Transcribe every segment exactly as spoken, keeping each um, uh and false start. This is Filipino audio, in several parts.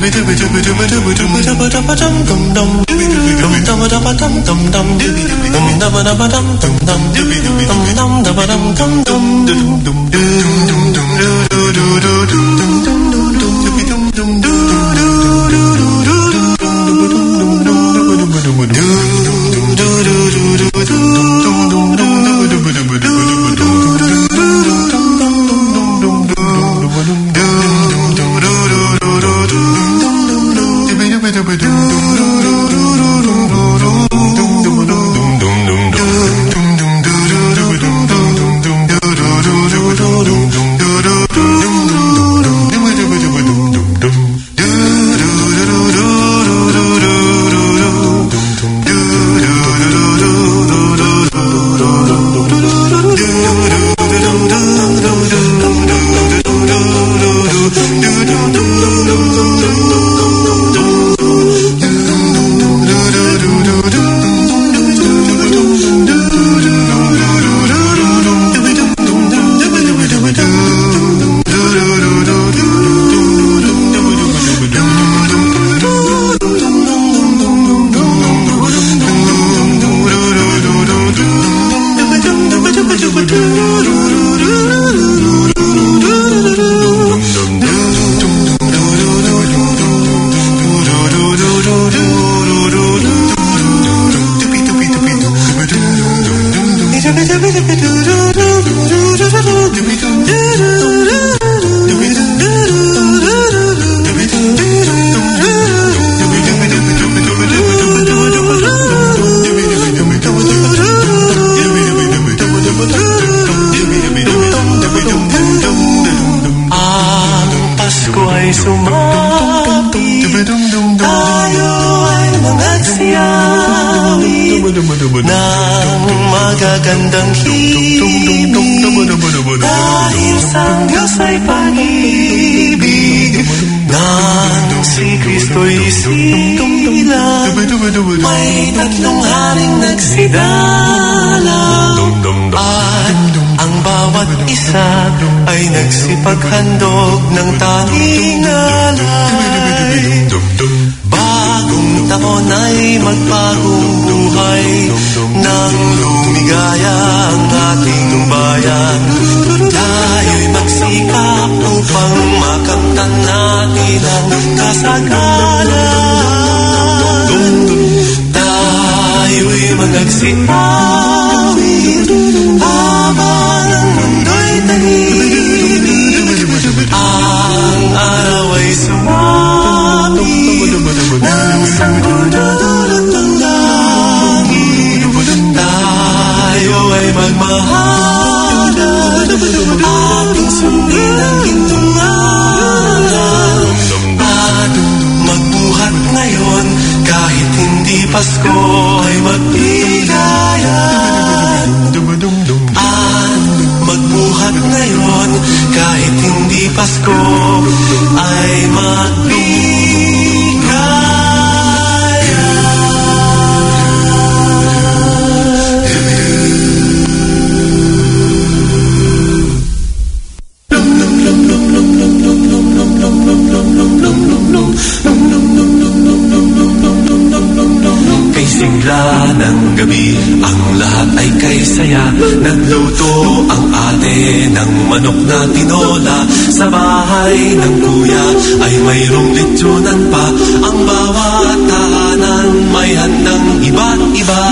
Paghandog ng tanging alay, bagong taon ay magbagong buhay, nang lumigaya ang ating bayan. Tayo'y magsikap upang makamtan natin ang kasagalan. Tayo'y magagsiawit habang ang mundo'y tahimik. Ang araw ay sumapit ng sanggunian ng langit. Tayo ay magmahalan, ating sundin ang hintungan, at magbuhat ngayon kahit hindi Pasko ay magbigayan. At magbuhat ngayon kahit hindi Pasko ay magbigayan. Kay sigla ng gabi ang lahat ay kay saya. Nagluto ang ate ng manok na tinola. Sa bahay ng kuya ay mayroong litsunan pa. Ang bawat tahanan may handang iba't iba.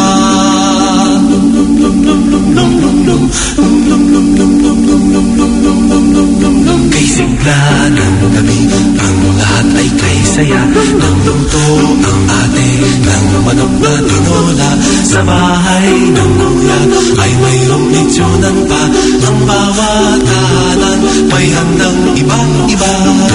Kay sigla ng gabi ang lahat ay kay saya. Nagluto ang ate ng manok na tinola. Sa bahay ng kuya ay mayroong litsunan pa. Ang bawat tahanan may handang iba't iba.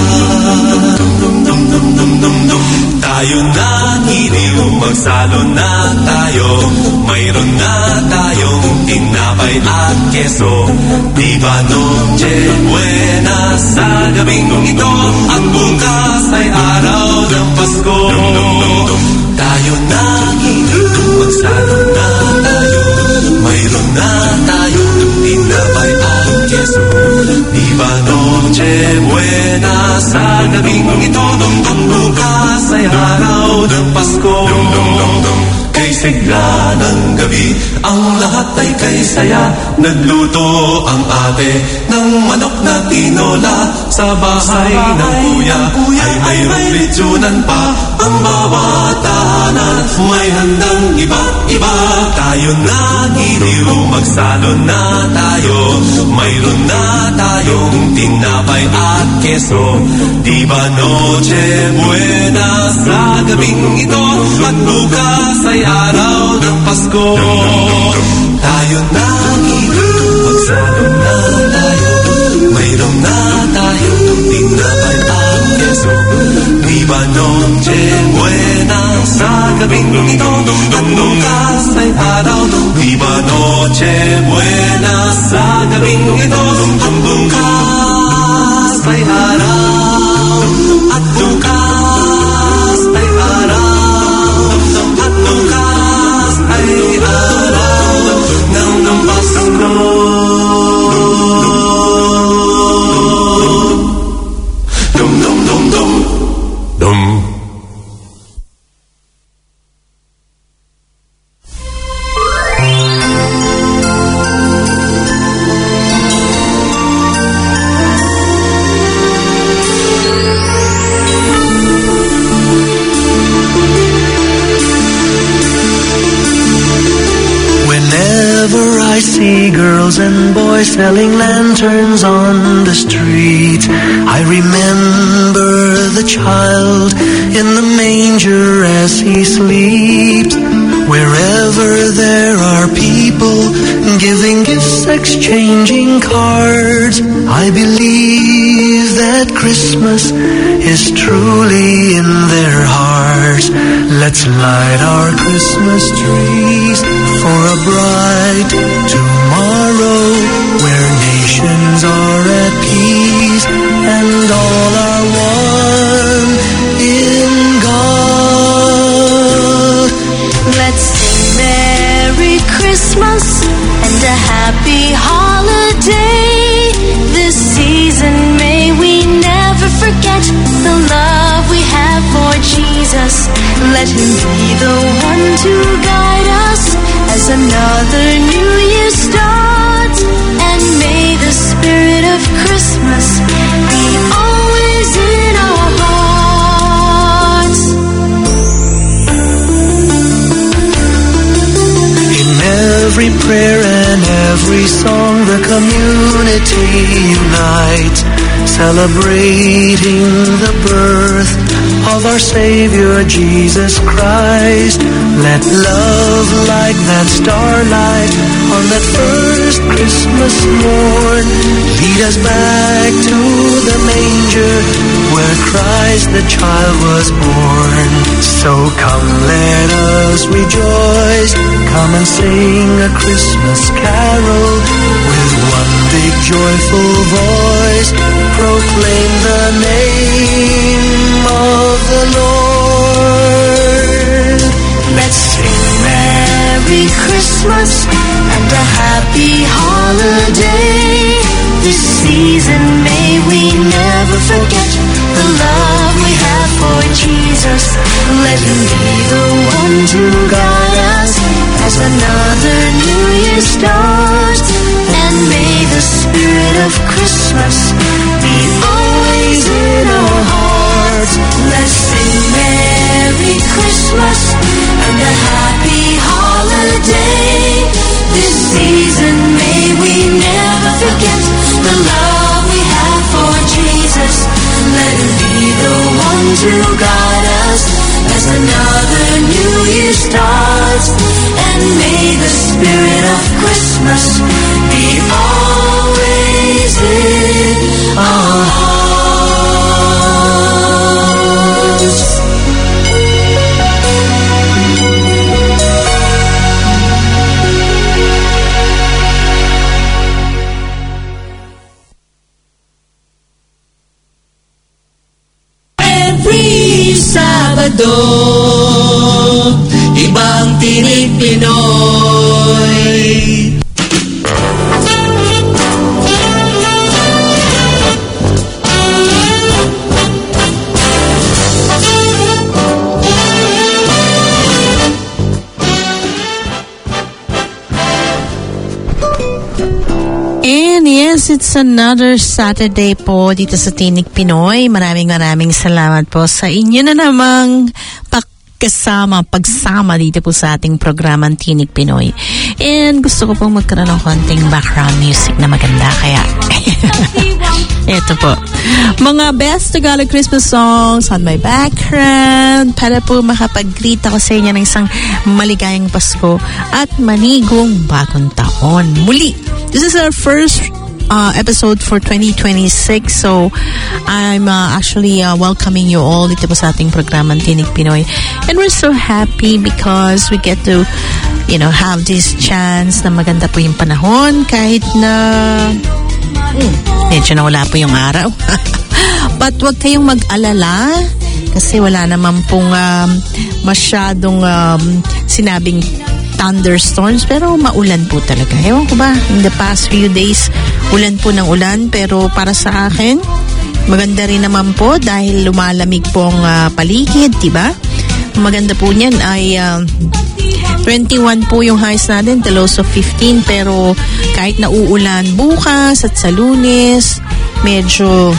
Tayo na giliw, magsalo na tayo. Mayroon na tayong tinapay at keso. Diba noche buena sa gabing ito. Ang bukas ay araw ng Pasko. Tayo na giliw, magsalo na tayo. Mayroon na tayong tinapay at keso. Diba noche buena sa gabing ito. sigla ng gabi, ang lahat ay kay saya. Nagluto ang ate ng manok na tinola. Sa bahay, sa bahay ng kuya, kuya ay mayroong litsunan pa. Ang bawat tahanan may handang iba-iba. Tayo na giliw, magsalo na tayo. Mayroon na tayong tinapay at keso. Di ba noche buena sa gabing ito? At bukas ay araw ng Pasko. Tayo na giliw, magsalo na tayo. Mayroon na tayong tinapay at keso. Di ba noche buena sa gabing ito? At bukas ay araw. Di ba noche buena sa gabing ito? At bukas ay araw. At bukas ay araw. At bukas ay araw ng ng Pasko. Dum dum dum dum dum. Girls and boys selling lanterns on the street. I remember the child in the manger as he sleeps. Wherever there are people giving gifts, exchanging cards, I believe that Christmas is truly in their hearts. Let's light our Christmas trees for a bright tomorrow, where nations are at peace and all are one in God. Let's sing Merry Christmas and a happy holiday. This season may we never forget the love we have for Jesus. Let him be the one to guide us as another new year starts. And may the spirit of Christmas be always in our hearts. In every prayer and every song, the community unites, celebrating the birth of our Savior Jesus Christ. Let love like that starlight on that first Christmas morn lead us back to the manger where Christ the child was born. So come, let us rejoice, come and sing a Christmas carol with one big joyful voice. Proclaim the name of the Lord. Let's sing Merry Christmas and a happy holiday. This season may we never forget the love we have for Jesus. Let him be the one to guide us as another new year starts. And may the spirit of Christmas be always in our hearts. Let's sing Merry Christmas and a happy holiday. This season may we never forget the love we have for Jesus. Let him be the one to guide us as another new year starts. And may the spirit of Christmas be always in our hearts. Every Sabado, ibang tinig Pinoy. it's another Saturday po dito sa Tinig Pinoy. Maraming maraming salamat po sa inyo na namang pagkasama, pagsama dito po sa ating programang Tinig Pinoy. And gusto ko pong magkaroon ng konting background music na maganda. Kaya, eto po. Mga best Tagalog Christmas songs on my background para po makapag-greet ako sa inyo ng isang maligayang Pasko at manigong bagong taon. Muli, this is our first uh, episode for twenty twenty-six. So, I'm uh, actually uh, welcoming you all dito po sa ating programang Tinig Pinoy. And we're so happy because we get to, you know, have this chance na maganda po yung panahon kahit na hmm, medyo nawala po yung araw. But wag kayong mag-alala kasi wala naman pong um, masyadong um, sinabing thunderstorms, pero maulan po talaga. Ewan ko ba, in the past few days, ulan po ng ulan, pero para sa akin, maganda rin naman po dahil lumalamig po ang uh, paligid, diba? Maganda po niyan ay uh, twenty-one po yung highs natin, the lows of fifteen, pero kahit na uulan bukas at sa Lunes, medyo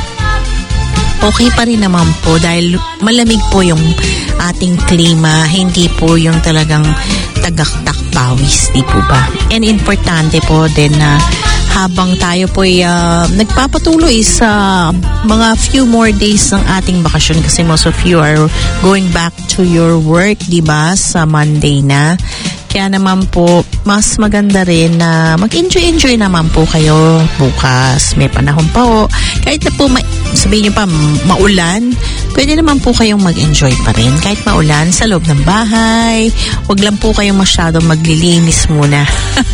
okay pa rin naman po dahil malamig po yung ating klima, hindi po yung talagang tagaktak pawis, di po ba? And importante po din na habang tayo po ay uh, nagpapatuloy sa mga few more days ng ating bakasyon kasi most of you are going back to your work, di ba? Sa Monday na. Kaya naman po, mas maganda rin na mag-enjoy-enjoy naman po kayo bukas. May panahon pa po. Kahit na po, ma- sabihin nyo pa, maulan, pwede naman po kayong mag-enjoy pa rin. Kahit maulan, sa loob ng bahay. Huwag lang po kayong masyadong maglilinis muna.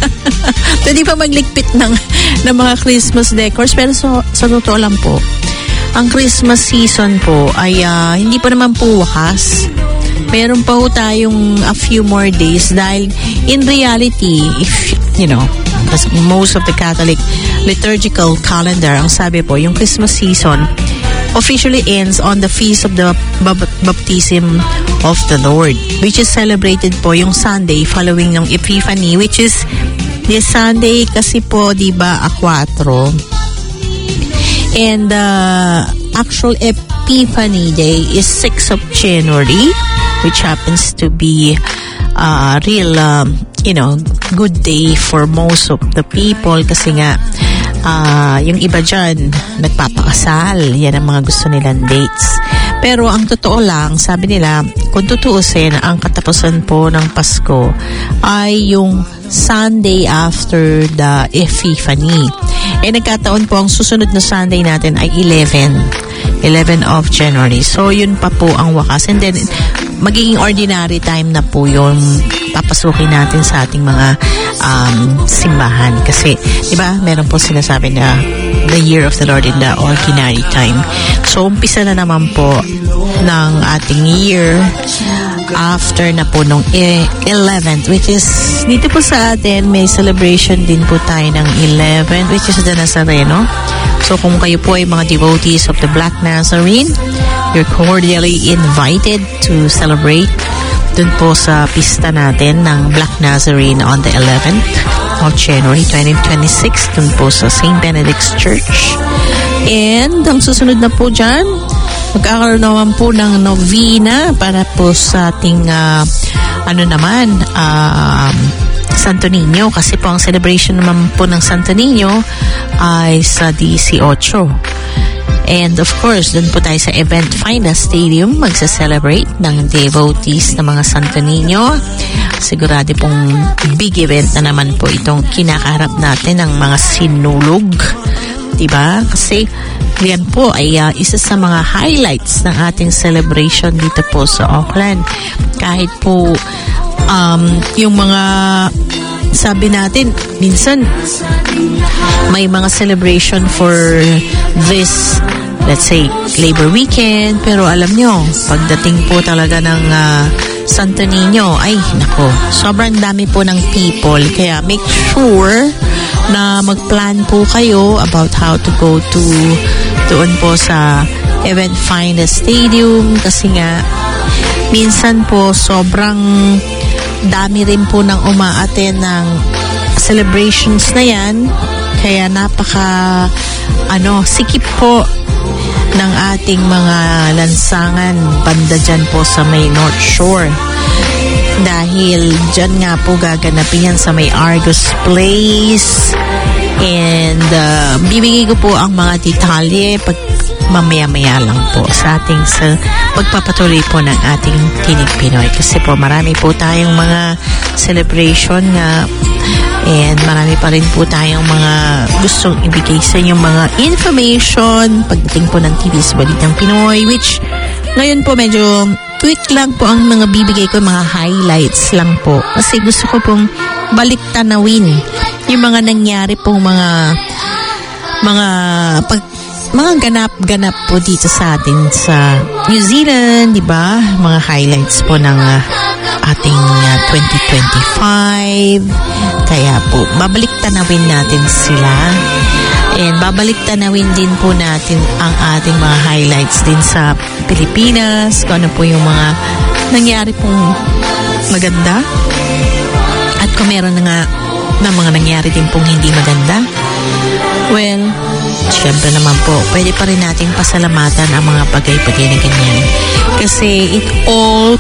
Pwede pa magligpit ng, ng mga Christmas decors. Pero so, sa totoo lang po, ang Christmas season po ay uh, hindi pa naman po wakas. Meron pa ho tayong a few more days dahil in reality, if, you know, because most of the Catholic liturgical calendar, ang sabi po, yung Christmas season officially ends on the feast of the bab- baptism of the Lord, which is celebrated po yung Sunday following ng Epiphany, which is this Sunday kasi po, di ba, a cuatro. And the uh, actual Epiphany Day is sixth of January, which happens to be a uh, real, um, you know, good day for most of the people kasi nga, uh, yung iba dyan, nagpapakasal. Yan ang mga gusto nilang dates. Pero ang totoo lang, sabi nila, kung tutuusin, ang katapusan po ng Pasko ay yung Sunday after the Epiphany. Eh, nagkataon po ang susunod na Sunday natin ay eleven of January. So, yun pa po ang wakas. And then, magiging ordinary time na po yung papasukin natin sa ating mga um, simbahan. Kasi, di ba, meron po sinasabi na the year of the Lord in the ordinary time. So, umpisa na naman po ng ating year after na po nung eleventh, which is, dito po sa atin, may celebration din po tayo ng eleventh, which is the Nazareno. So, kung kayo po ay mga devotees of the Black Nazarene, you're cordially invited to celebrate dun po sa pista natin ng Black Nazarene on the eleventh of January twenty twenty-six dun po sa Saint Benedict's Church. And ang susunod na po dyan, magkakaroon naman po ng novena para po sa ating uh, ano naman uh, Santo Niño, kasi po ang celebration naman po ng Santo Niño ay sa eighteen. And of course, dun po tayo sa Event Finda Stadium magsa-celebrate ng devotees ng mga Santo Niño. Sigurado pong big event na naman po itong kinakaharap natin ng mga sinulog. Diba? Kasi yan po ay uh, isa sa mga highlights ng ating celebration dito po sa Auckland. Kahit po um, yung mga sabi natin, minsan may mga celebration for this, let's say, Labor Weekend, pero alam nyo, pagdating po talaga ng uh, Santo Niño, ay, nako, sobrang dami po ng people, kaya make sure na mag-plan po kayo about how to go to doon po sa Event Finda Stadium, kasi nga minsan po sobrang dami rin po nang umaattend ng celebrations na yan Kaya napaka ano, sikip po ng ating mga lansangan banda dyan po sa may North Shore. Dahil dyan nga po gaganapin yan sa may Argos Place. And uh, bibigay ko po ang mga detalye pag mamaya-maya lang po sa ating sa pagpapatuloy po ng ating Tinig Pinoy. Kasi po marami po tayong mga celebration nga and marami pa rin po tayong mga gustong ibigay sa inyong mga information pagdating po ng T V sa Balitang Pinoy, which ngayon po medyo quick lang po ang mga bibigay ko, mga highlights lang po. Kasi gusto ko pong balik tanawin yung mga nangyari pong mga mga pag mga ganap-ganap po dito sa atin sa New Zealand, di ba? Mga highlights po ng uh, ating uh, twenty twenty-five. Kaya po, babalik tanawin natin sila. And babalik tanawin din po natin ang ating mga highlights din sa Pilipinas. Kung ano po yung mga nangyari pong maganda. At kung meron na nga na mga nangyari din pong hindi maganda. Well, siyempre naman po, pwede pa rin natin pasalamatan ang mga bagay-bagay na ganyan. Kasi it all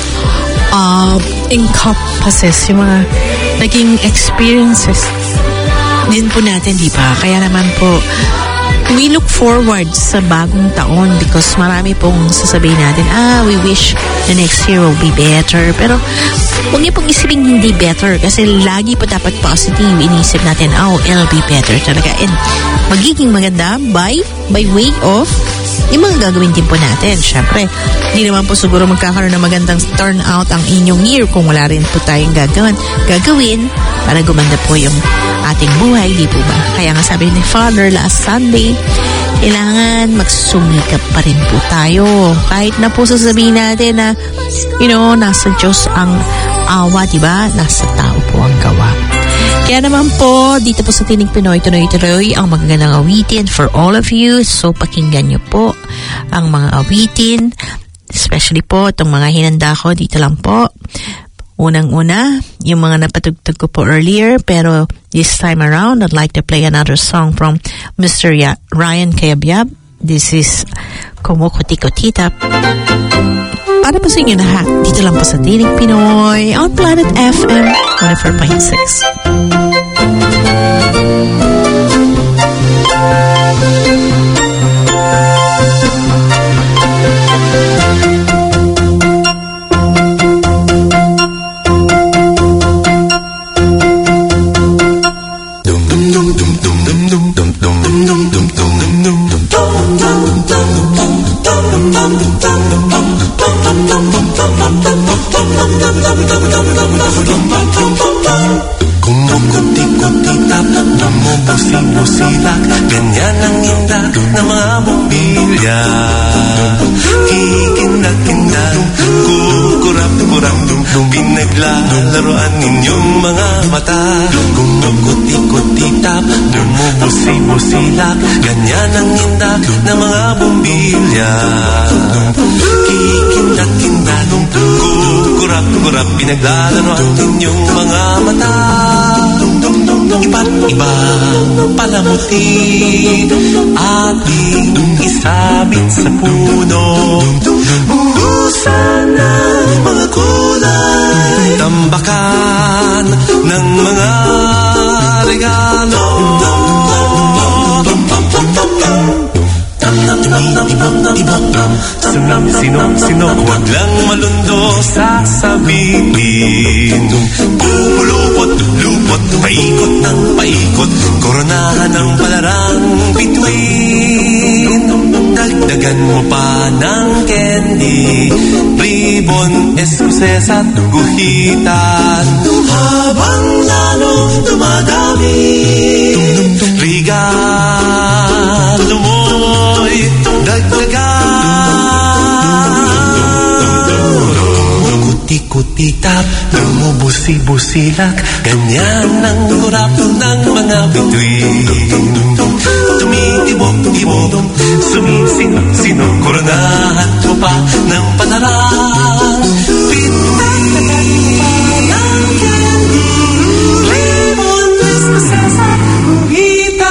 uh, encompasses yung mga naging experiences din po natin, di ba? Kaya naman po, we look forward sa bagong taon because marami pong sasabihin natin, ah, we wish the next year will be better. Pero huwag niyo pong isipin hindi better kasi lagi po dapat positive. Inisip natin, oh, it'll be better talaga. And magiging maganda by by way of yung mga gagawin din po natin. Siyempre, hindi naman po siguro magkakaroon ng magandang turnout ang inyong year kung wala rin po tayong gagawin, gagawin para gumanda po yung ating buhay, di po ba? Kaya nga sabi ni Father last Sunday, kailangan magsumikap pa rin po tayo. Kahit na po sasabihin natin na, you know, nasa Diyos ang awa, di ba? Nasa tao po ang gawa. Kaya naman po, dito po sa Tinig Pinoy, tuloy-tuloy ang magagandang awitin for all of you. So, pakinggan nyo po ang mga awitin. Especially po, itong mga hinanda ko, dito lang po. Unang-una, yung mga napatugtog ko po earlier, pero this time around, I'd like to play another song from Mister Ya- Ryan Cayabyab. This is Kumukutikotita. Para po sa inyo lahat, dito lang po sa Tinig Pinoy on Planet F M one oh four point six. Kumukutikotitap, namumusi-musilak, ganyan ang inda na mga bumbilya. Kikindag-kindag, kukurap-kurap, pinaglalaroan ninyong mga mata. Kumukutikotitap, namumusi-musilak, ganyan ang inda na mga bumbilya. Kikindag-kindag, kukurap-kurap, pinaglalaroan ninyong mga mata. Iba't ibang palamuti ating isabit sa puno. Buhusan ng mga kulay, tambakan ng mga regalo. Sinong-sinong, huwag lang malundo sasabihin. Pupulupot, lupot, paikot ng paikot, koronahan ng palarang bituin. Dagdagan mo pa ng candy, ribbon, eskuses at guhitan. Habang lalong dumadami, regalo mo'y dagdagan. Kuti-kuti-tap, lumubusi-busilak, ganyan ang kurap ng mga bituin. Tumitibok-tibok, sumisinok-sinok, koronahan mo pa ng panarang bituin. Lemon, eskuses at guhitan.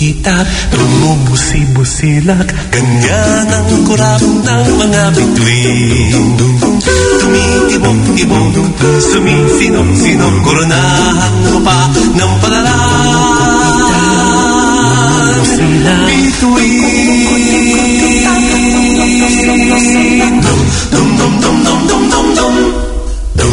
itak, tumubusi-busilak, ganyan ang kurap ng mga bituin. Tumitibok-tibok, sumisinok-sinok, koronahan mo pa ng palalang bituin. Dum, dum, dum, dum, dum, dum, dum, dum, dum.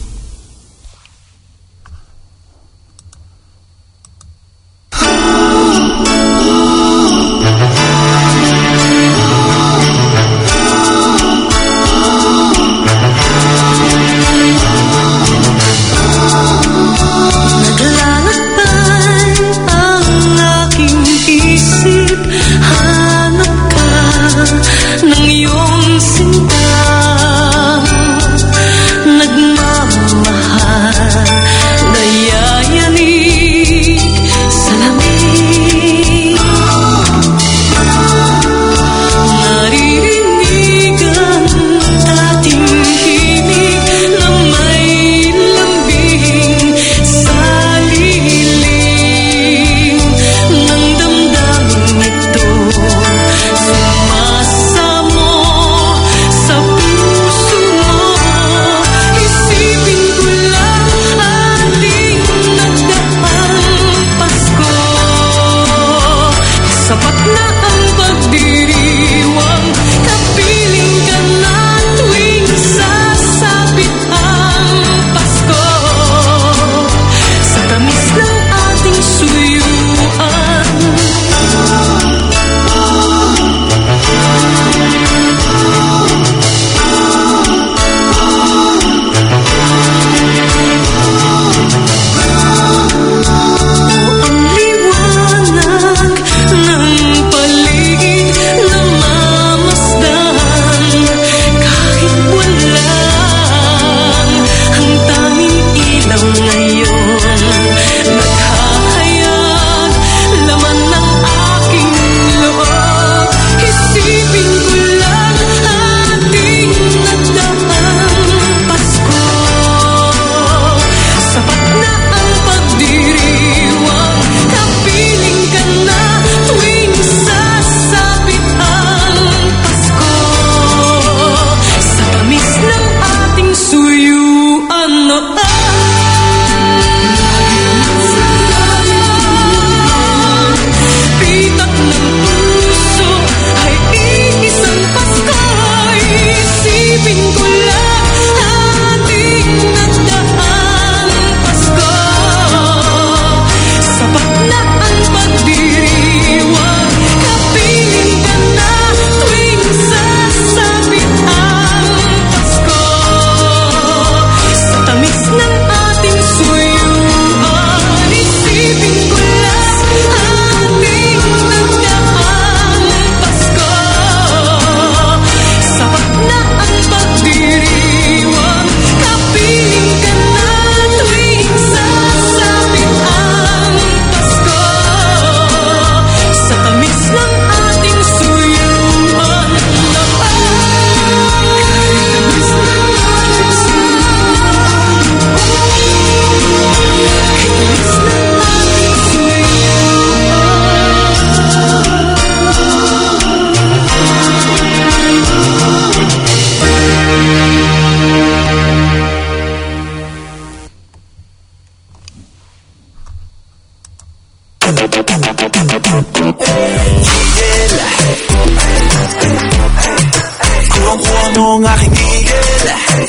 Kuha-kuha mo ang aking gigil.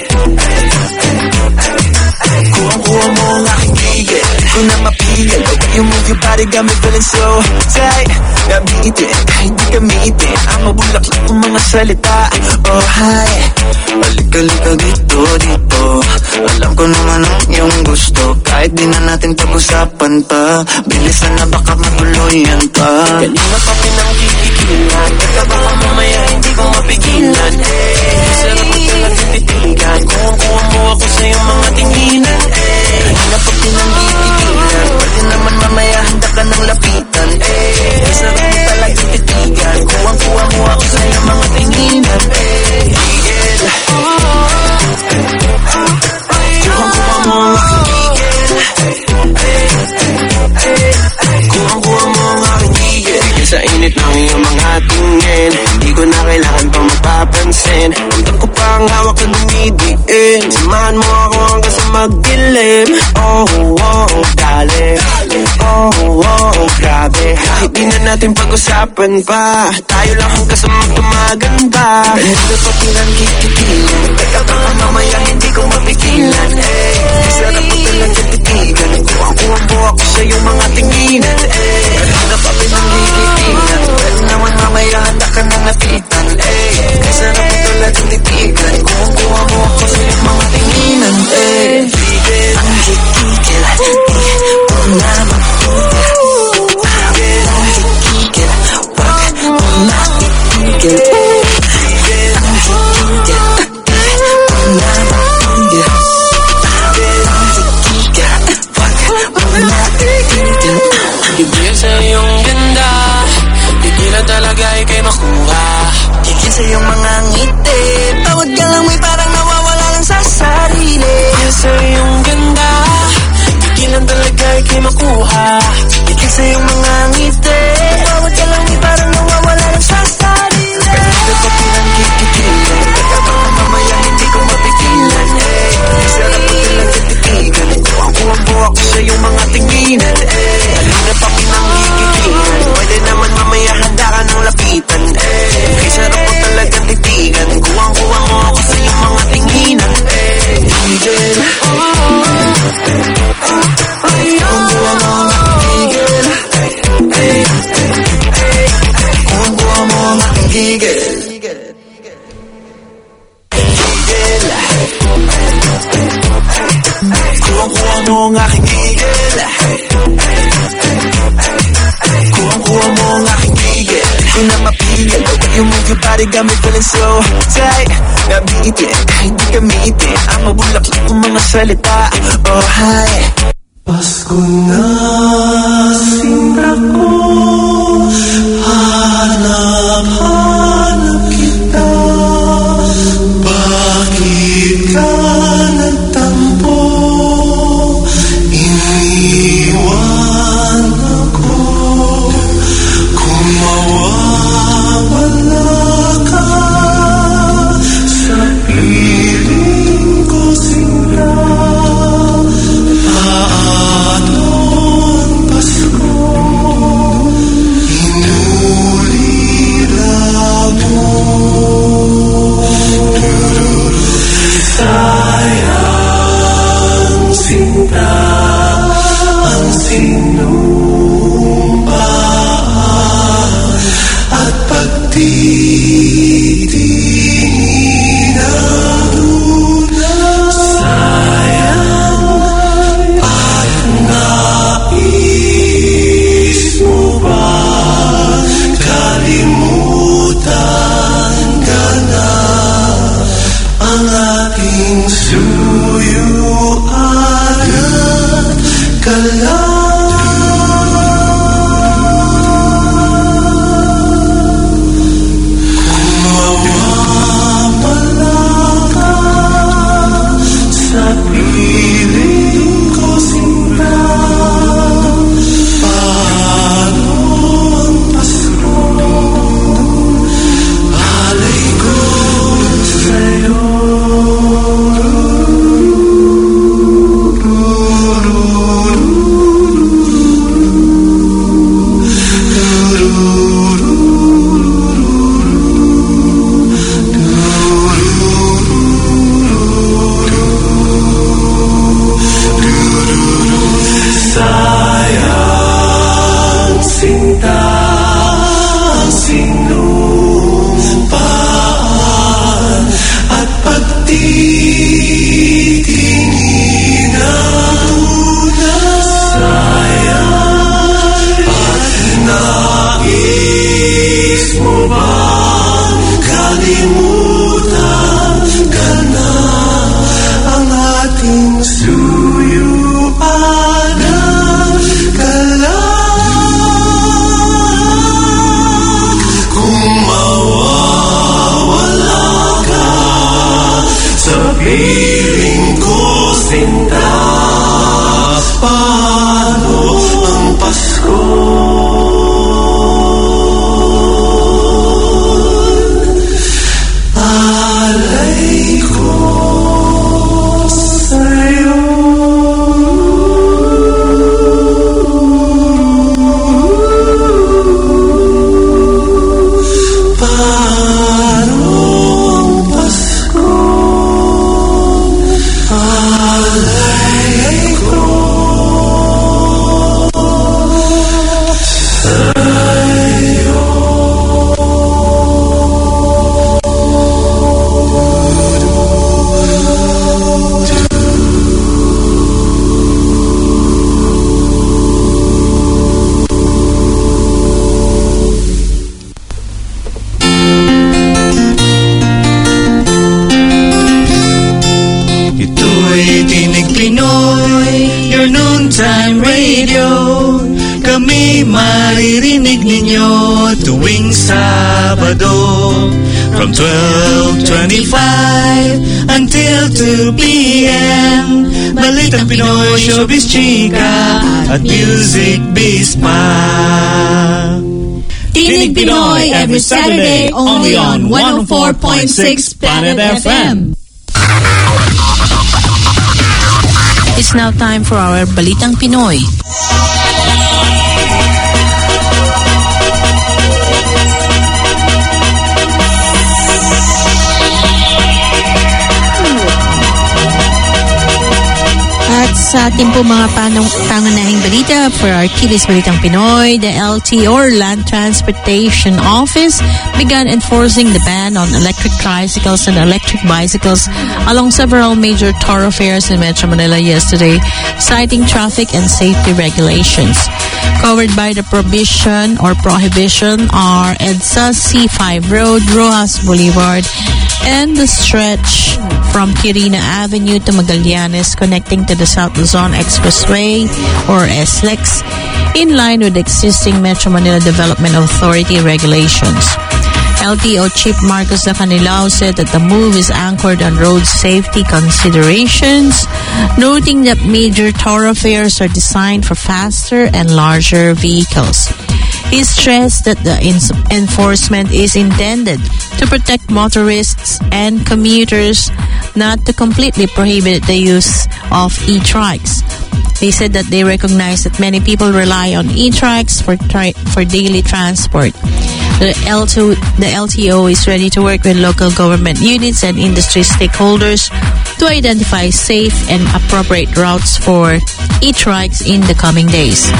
Kuha-kuha mo ang aking gigil. Kung na mapigil, you move your body, got me feeling so tight. Nabitin, kahit di kamitin, ang mabulaklak kong mga salita. Oh hi, balik-alika dito, dito. Alam ko naman ang iyong gusto, kahit di na natin pag-usapan pa. Bilisan na baka matuluyan pa. Kanina pa pinangkikikilan, kaya baka mamaya hindi ko mapigilan. Eh, sarap ang pinagtititigan, kuha-kuha mo ako sa iyong mga tinginan. Eh, kanina pa pinangkikilan, pwede naman mamaya handa ka ng lapitan. Eh, sarap mo talagang titigan, kuha-kuha mo ako sa iyong mga tinginan. Eh, gigil. Kuha-kuha mo ang aking gigil. Kuha-kuha mo ang aking gigil. natin. Tandang ko pa ang hawak na dumidiin. Samahan mo ako hanggang sa magdilim. Oh, oh, dale. Oh, oh, grabe. Kahit di na natin pag-usapan pa, tayo lang hanggang sa magtumaganda. Hindi pa pinangkikitilan, kaya baka mamaya hindi ko mapigilan. Eh, sarap mo talaga titigan. Kuha-kuha mo ako sa iyong mga tinginan. Eh, hindi pa pinangkikitilan, pero naman mamaya handa ka na napitan. Eh, sarap mo talaga titigan. Kuha-kuha mo ako sa iyong mga tinginan. Eh, ang kikikil, huwag na magpugil. Ang kikikil, huwag mo na itigil. Ang kikikil, huwag na magpugil. Ang kikikil, huwag mo na itigil. Kikil sa iyong ganda, kikil na talaga ikay makuha. Kikil sa iyong mga ngiti, tawad ka lang may parang nawawala lang sa sarili. Kikil sa iyong ganda, kikil lang talaga ikay makuha. Kikil sa iyong mga ngiti, tawad ka lang may parang nawawala lang sa sarili. Kanina ko pinangkikitilan, kaya baka mamaya hindi ko mapigilan. Eh, sarap mo talaga titigan. Kuha-kuha mo ako sa iyong mga tinginan. Eh, kanina pa pinangkikitilan, pwede naman mamaya handa ka ng lapitan. Eh, sarap mo talaga titigan. Kuha-kuha mo ako sa iyong mga tinginan. Eh, tigil. Kuha-kuha mo matigil. Eh, kuha-kuha mo matigil. Kuha-kuha mo ang aking gigil. Kuha-kuha mo ang aking gigil. Di na mapigil. The way you move your body got me feeling so tight. Nabitin, kahit di gamitin ang mabulaklak kong mga salita. Oh, hi. Pasko na, sinta ko, hanap-hanap kita. Bakit ka nagtampo? Iniwan ako. Kung mawawala ka sa piling ko, sinta. Paano ang Pasko? Inulila mo. Sayang sinta ang sinumpaan at pagtitingin ang una. Sayang at nais mo ba kalimutan ka na ang ating suyuan at kalan. Ah radyo, kami maririnig ninyo tuwing Sabado. From twelve twenty-five until two p.m. Balitang Pinoy, Showbiz Chika at Music Biz pa. Tinig Pinoy every Saturday only on one oh four point six Planet F M. It's now time for our Balitang Pinoy. At sa ating po mga panong pangunahing balita for our T V's Balitang Pinoy, the L T O or Land Transportation Office began enforcing the ban on electric tricycles and electric bicycles along several major thoroughfares in Metro Manila yesterday, citing traffic and safety regulations. Covered by the prohibition or prohibition are EDSA C five Road, Rojas Boulevard, and the stretch from Quirino Avenue to Magallanes connecting to the South Luzon Expressway or S L E X in line with existing Metro Manila Development Authority regulations. L T O Chief Marcos Lacanilao said that the move is anchored on road safety considerations, noting that major thoroughfares are designed for faster and larger vehicles. He stressed that the ins- enforcement is intended to protect motorists and commuters, not to completely prohibit the use of e-trikes. They said that they recognize that many people rely on e-trikes for tri- for daily transport. The L two, the L T O is ready to work with local government units and industry stakeholders to identify safe and appropriate routes for e-trikes in the coming days.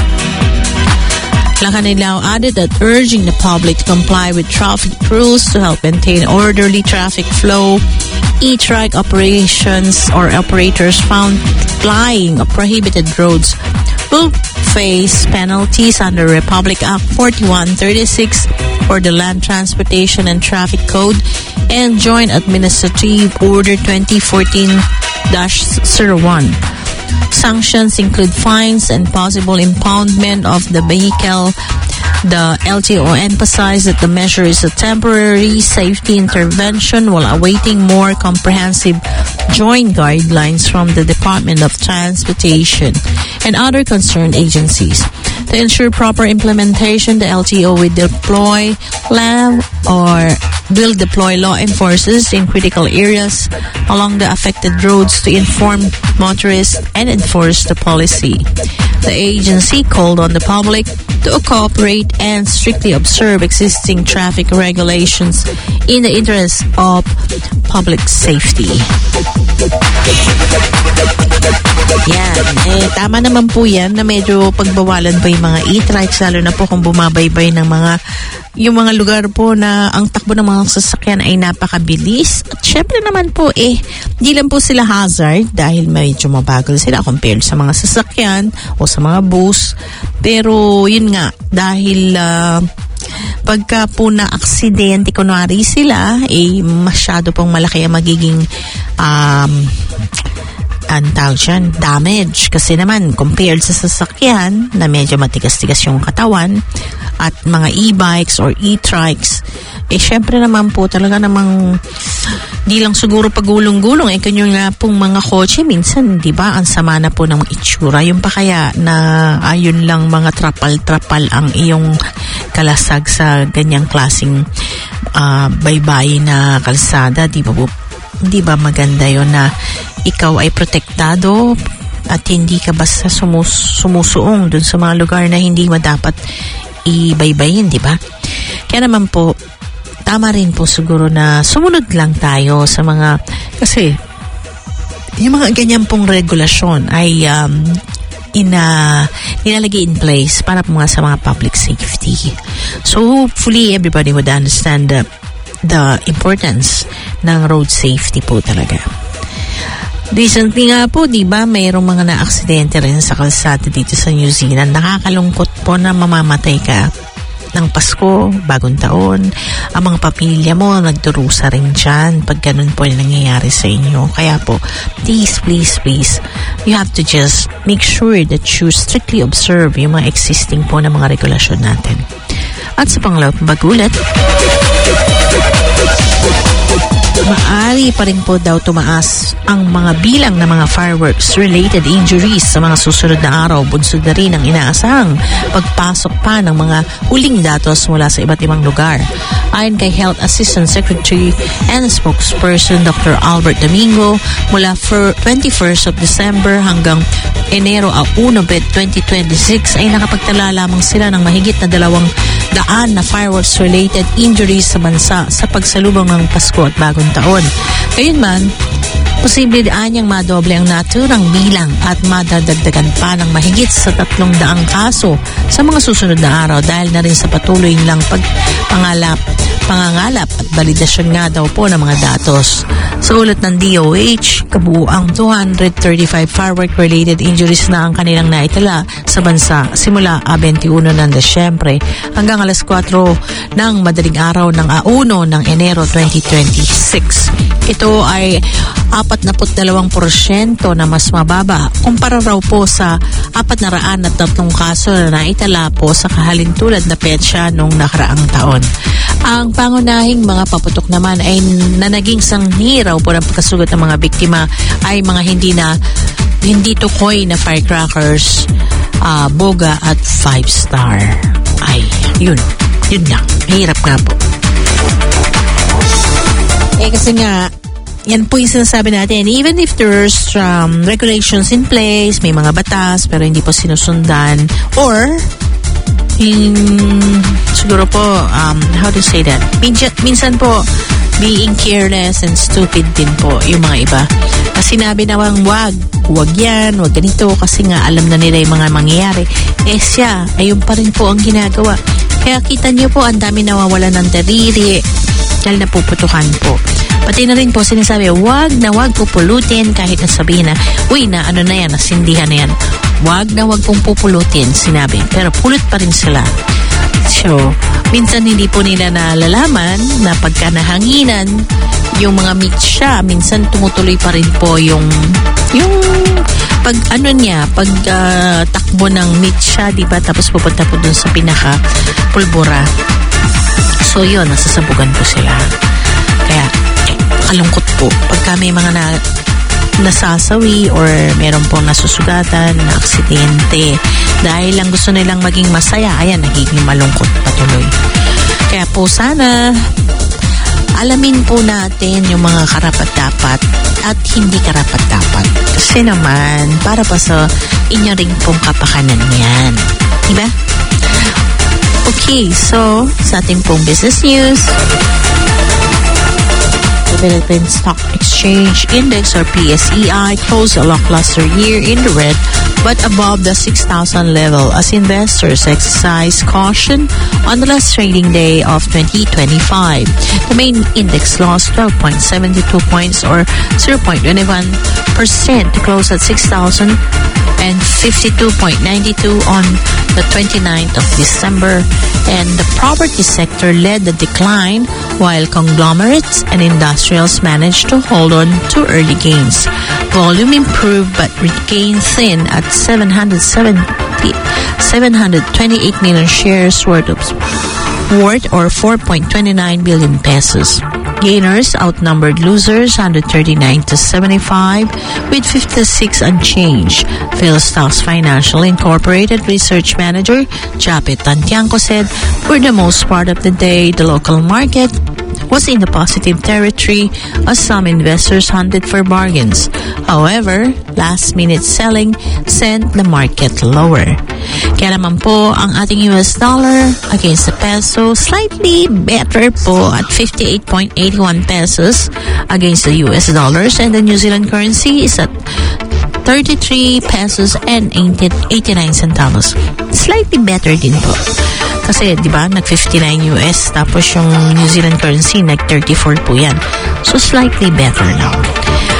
Lacanilao added that urging the public to comply with traffic rules to help maintain orderly traffic flow, e-trike operations or operators found plying of prohibited roads will face penalties under Republic Act forty-one thirty-six or the Land Transportation and Traffic Code and Joint Administrative Order twenty fourteen dash zero one. Sanctions include fines and possible impoundment of the vehicle. The L T O emphasized that the measure is a temporary safety intervention while awaiting more comprehensive joint guidelines from the Department of Transportation and other concerned agencies. To ensure proper implementation, the L T O will deploy law or will deploy law enforcers in critical areas along the affected roads to inform motorists and enforce the policy. The agency called on the public to cooperate and strictly observe existing traffic regulations in the interest of public safety. Yan. Eh, tama naman po yan na medyo pagbawalan pa yung mga e-trikes, lalo na po kung bumabaybay ng mga yung mga lugar po na ang takbo ng mga sasakyan ay napakabilis. At syempre naman po eh, di lang po sila hazard dahil medyo mabagal sila compared sa mga sasakyan o sa mga bus. Pero yun nga, dahil uh, pagka po na aksidente kunwari sila, eh masyado pong malaki ang magiging um, ang tawag dyan, damage. Kasi naman, compared sa sasakyan na medyo matigas-tigas yung katawan at mga e-bikes or e-trikes, eh syempre naman po talaga namang di lang siguro pagulong-gulong. Eh kanyo nga pong mga kotse, minsan, di ba, ang sama na po ng itsura. Yung pa kaya na ayun lang mga trapal-trapal ang iyong kalasag sa ganyang klaseng uh, baybay na kalsada, di ba po? Di ba maganda yun na ikaw ay protektado at hindi ka basta sumus- sumusuong dun sa mga lugar na hindi mo dapat ibaybayin, di ba? Kaya naman po, tama rin po siguro na sumunod lang tayo sa mga, kasi yung mga ganyan pong regulasyon ay um, ina nilalagay in place para po nga sa mga public safety. So hopefully everybody would understand the the importance ng road safety po talaga. Recently nga po, di ba, mayroong mga na-aksidente rin sa kalsada dito sa New Zealand. Nakakalungkot po na mamamatay ka ng Pasko, Bagong Taon, ang mga pamilya mo nagdurusa rin dyan pag ganun po yung nangyayari sa inyo. Kaya po, please, please, please, you have to just make sure that you strictly observe yung mga existing po na mga regulasyon natin. At sa pangalawa pang bagulat, maari pa rin po daw tumaas ang mga bilang ng mga fireworks-related injuries sa mga susunod na araw. Bunsod na rin ang inaasahang pagpasok pa ng mga huling datos mula sa iba't ibang lugar. Ayon kay Health Assistant Secretary and Spokesperson Doctor Albert Domingo, mula for twenty-first of December hanggang Enero one, twenty twenty-six ay nakapagtala lamang sila ng mahigit na dalawang daan na fireworks-related injuries sa bansa sa pagsalubong ng Pasko at Bagong Taon. Gayunman, posible daan niyang madoble ang naturang bilang at madadagdagan pa ng mahigit sa tatlong daang kaso sa mga susunod na araw dahil na rin sa patuloy nilang pagpangalap, pangangalap at validasyon nga daw po ng mga datos. Sa ulat ng D O H, kabuuang two hundred thirty-five firework-related injuries na ang kanilang naitala sa bansa simula twenty-one ng Desyembre hanggang alas kwatro ng madaling araw ng uno ng Enero twenty twenty-six. Ito ay apat na dalawang porsyento na mas mababa kumpara raw po sa apat na raan at tatlong kaso na naitala po sa kahalintulad na petsa noong nakaraang taon. Ang pangunahing mga paputok naman ay na naging sanhi raw po ng pagkasugat ng mga biktima ay mga hindi na hindi tukoy na firecrackers, uh, boga at five star. Ay, yun. Yun lang. Hirap nga po. Eh kasi nga, yan po yung sinasabi natin. Even if there's um, regulations in place, may mga batas, pero hindi po sinusundan, or in, siguro po, um, how to say that? Minsan, minsan po, being careless and stupid din po yung mga iba. Kasi sinabi nawang wag, wag yan, wag ganito, kasi nga alam na nila yung mga mangyayari. Eh siya, ayun pa rin po ang ginagawa. Kaya kita niyo po, ang dami nawawalan ng dariri dahil napuputukan po. Pati na rin po sinasabi, wag na wag pupulutin kahit nasabihin na, uy, na ano na yan, nasindihan na yan. Wag na wag pong pupulutin, sinabi. Pero pulot pa rin sila. So, minsan hindi po nila nalalaman na pagka nahanginan yung mga mitsya, minsan tumutuloy pa rin po yung yung pag ano niya, pag uh, takbo ng mitsya, diba? Tapos pupunta po dun sa pinaka pulbura. So, yun, nasasabugan po sila. Kaya, kalungkot po. Pagka may mga na, nasasawi or meron pong nasusugatan, na aksidente, dahil lang gusto nilang maging masaya, ayan, nagiging malungkot patuloy. Kaya po sana, alamin po natin yung mga karapat-dapat at hindi karapat-dapat. Kasi naman, para pa sa inyo rin pong kapakanan yan. Diba? Okay, so, sa ating pong business news, the Philippine Stock Exchange Index or P S E I closed a lackluster year in the red but above the six thousand level as investors exercise caution on the last trading day of twenty twenty-five. The main index lost twelve point seven two points or zero point two one percent to close at six thousand fifty-two point nine two on the twenty-ninth of December, and the property sector led the decline while conglomerates and industrials managed to hold on to early gains. Volume improved but remained thin at seven hundred seventy, seven hundred twenty-eight million shares worth of worth or four point two nine billion pesos. Gainers outnumbered losers one hundred thirty-nine to seventy-five with fifty-six unchanged. PhilStocks Financial Incorporated Research Manager Japet Tantiangco said, for the most part of the day, the local market was in the positive territory as some investors hunted for bargains. However, last-minute selling sent the market lower. Kaya naman po, ang ating U S dollar against the peso slightly better po at fifty-eight point eight one pesos against the U S dollars, and the New Zealand currency is at thirty-three pesos and eighty-nine centavos. Slightly better din po. Kasi, di ba, nag-fifty-nine U S, tapos yung New Zealand currency, nag-thirty-four po yan. So, slightly better now.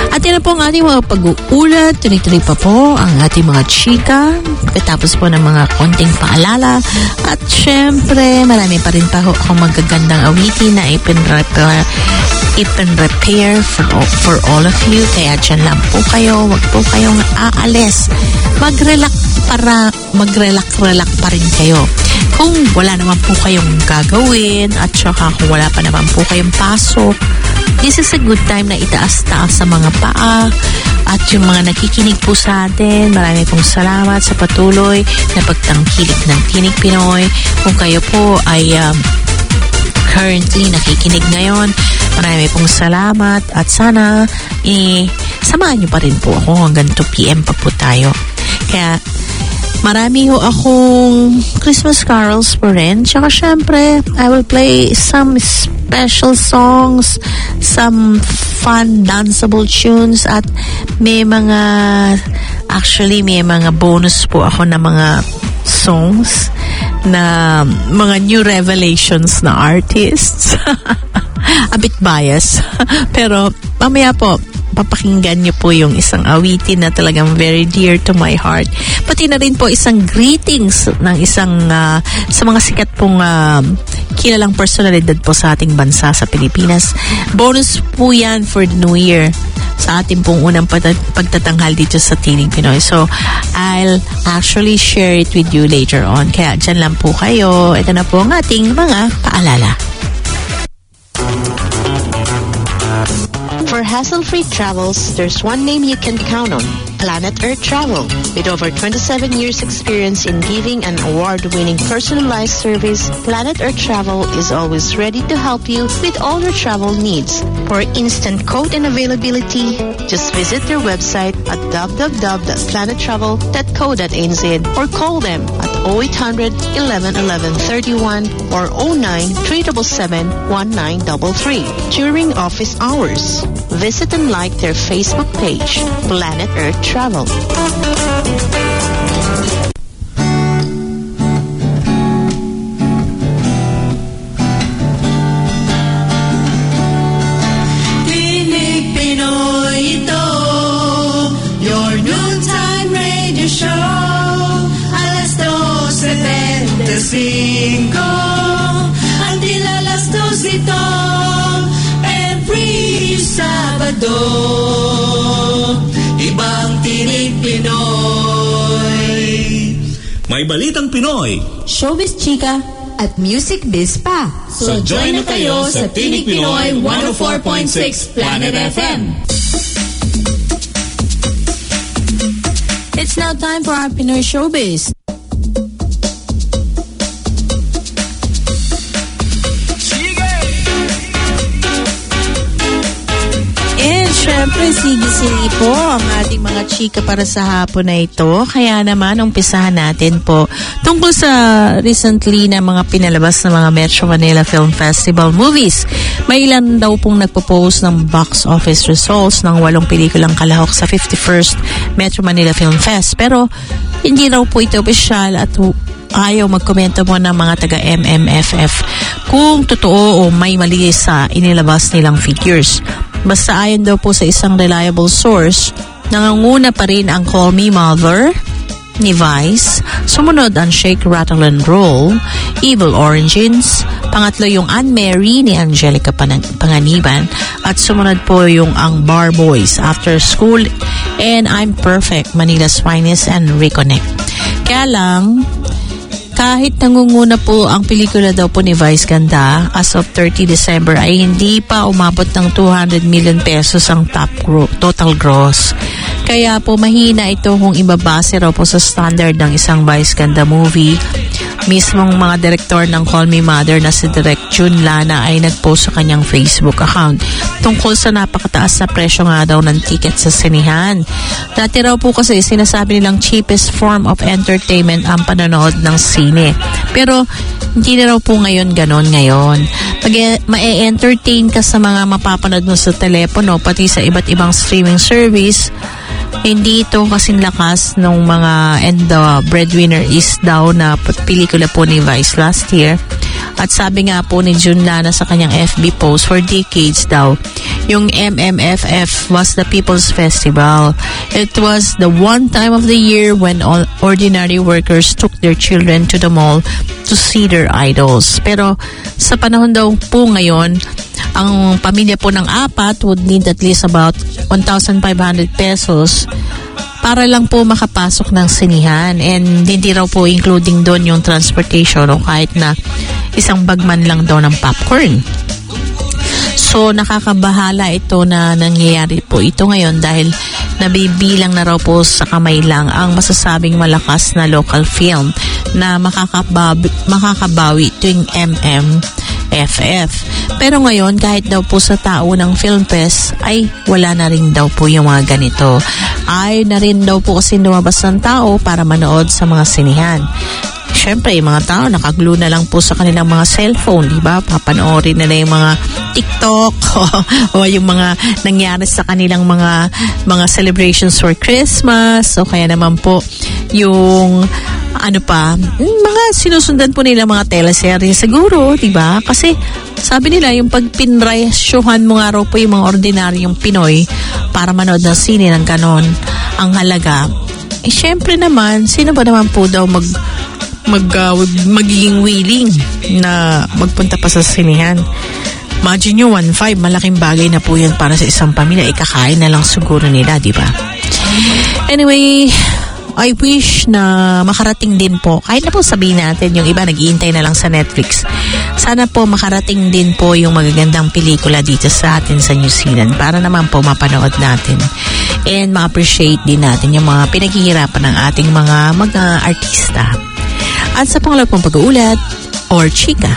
At yan na po ang ating mga pag-uulat. Tuloy-tuloy pa po ang ating mga chika. Pagkatapos po ng mga konting paalala. At syempre, marami pa rin pa akong magagandang awitin na ipin-repair, ipin-repair for, for all of you. Kaya dyan lang po kayo. Huwag po kayong aalis. Mag-relax para mag-relax-relax pa rin kayo. Kung wala naman po kayong gagawin at saka kung wala pa naman po kayong pasok, this is a good time na itaas-taas sa mga paa. At yung mga nakikinig po sa atin, marami pong salamat sa patuloy na pagtangkilik ng Tinig Pinoy. Kung kayo po ay um, currently nakikinig ngayon, marami pong salamat at sana eh, samahan niyo pa rin po ako hanggang two p.m. pa po tayo. Kaya marami ho akong Christmas carols po rin. Tsaka syempre, I will play some special songs, some fun, danceable tunes, at may mga, actually, may mga bonus po ako na mga songs na mga new revelations na artists. A bit biased. Pero, mamaya po, papakinggan niyo po yung isang awitin na talagang very dear to my heart. Pati na rin po isang greetings ng isang uh, sa mga sikat pong uh, kilalang personalidad po sa ating bansa sa Pilipinas. Bonus po yan for the New Year sa ating pong unang pag- pagtatanghal dito sa Tinig Pinoy. So, I'll actually share it with you later on. Kaya dyan lang po kayo. Ito na po ang ating mga paalala. For hassle-free travels, there's one name you can count on, Planet Earth Travel. With over twenty-seven years experience in giving an award-winning personalized service, Planet Earth Travel is always ready to help you with all your travel needs. For instant quote and availability, just visit their website at w w w dot planet travel dot co dot n z or call them at oh eight hundred, eleven eleven, thirty-one or oh nine, three seven seven, one nine three three during office hours. Visit and like their Facebook page, Planet Earth Travel. Tinig Pinoy ito, your noontime radio show. Alas dos setenta-cinco, until alas dos ito. Sabado, ibang Tinig Pinoy. May balitang Pinoy, showbiz chika, at music biz pa. So join na kayo sa Tinig Pinoy one oh four point six Planet F M. It's now time for our Pinoy Showbiz. Siyempre, sige-sige po ang ating mga chika para sa hapon na ito. Kaya naman, umpisahan natin po tungkol sa recently na mga pinalabas na mga Metro Manila Film Festival movies. May ilan daw pong nagpo-post ng box office results ng walong pelikulang kalahok sa fifty-first Metro Manila Film Fest. Pero, hindi raw po ito opisyal at ayaw magkomento mo ng mga taga-M M F F kung totoo o may mali sa inilabas nilang figures. Basta ayon daw po sa isang reliable source, nangunguna pa rin ang Call Me Mother ni Vice, sumunod ang Shake, Rattle and Roll, Evil Origins, pangatlo yung Anne-Marie ni Angelica Panganiban, at sumunod po yung ang Bar Boys, After School, and I'm Perfect, Manila's Finest, and Reconnect. Kaya lang, kahit nangunguna po ang pelikula daw po ni Vice Ganda, as of thirty December ay hindi pa umabot ng two hundred million pesos ang top gro- total gross. Kaya po mahina ito kung ibabase raw po sa standard ng isang Vice Ganda movie. Mismong mga direktor ng Call Me Mother na si Direk Jun Lana ay nagpost sa kanyang Facebook account tungkol sa napakataas na presyo nga daw ng ticket sa sinihan. Dati raw po kasi sinasabi nilang cheapest form of entertainment ang panonood ng sine. Pero hindi na raw po ngayon ganon ngayon. Pag ma-entertain ka sa mga mapapanood mo sa telepono pati sa iba't ibang streaming service, hindi ito kasing lakas ng mga, and the breadwinner is daw na pelikula po ni Vice last year. At sabi nga po ni Jun Lana sa kanyang F B post, for decades daw, Yung M M F F was the People's Festival. It was the one time of the year when all ordinary workers took their children to the mall to see their idols. Pero sa panahon daw po ngayon, ang pamilya po ng apat would need at least about one thousand five hundred pesos para lang po makapasok ng sinihan, and hindi raw po including doon yung transportation o kahit na isang bag man lang daw ng popcorn. So nakakabahala ito na nangyayari po ito ngayon dahil nabibilang na raw po sa kamay lang ang masasabing malakas na local film na makakabawi, makakabawi tuwing M M F F. Pero ngayon, kahit daw po sa tao ng Film Fest, ay wala na rin daw po yung mga ganito. Ay na rin daw po kasi lumabas ng tao para manood sa mga sinihan. Siyempre, yung mga tao nakaglue na lang po sa kanilang mga cellphone, di ba? Papanoorin nila yung mga TikTok o, o yung mga nangyari sa kanilang mga mga celebrations for Christmas, o kaya naman po yung ano pa, mga sinusundan po nila mga teleserye siguro, di ba? Kasi sabi nila yung pag pinresyohan mo nga raw po yung mga ordinaryong Pinoy para manood ng sine ng ganon ang halaga. Eh syempre naman, sino ba naman po daw mag mag uh, magiging willing na magpunta pa sa sinihan? Imagine nyo, one five, malaking bagay na po yan para sa isang pamilya. Ikakain na lang siguro nila, di ba? Anyway, I wish na makarating din po, kahit na po sabihin natin yung iba nag-iintay na lang sa Netflix, sana po makarating din po yung magagandang pelikula dito sa atin sa New Zealand para naman po mapanood natin and ma-appreciate din natin yung mga pinaghihirapan ng ating mga mga artista. At sa pangalawang pag-uulat or chika,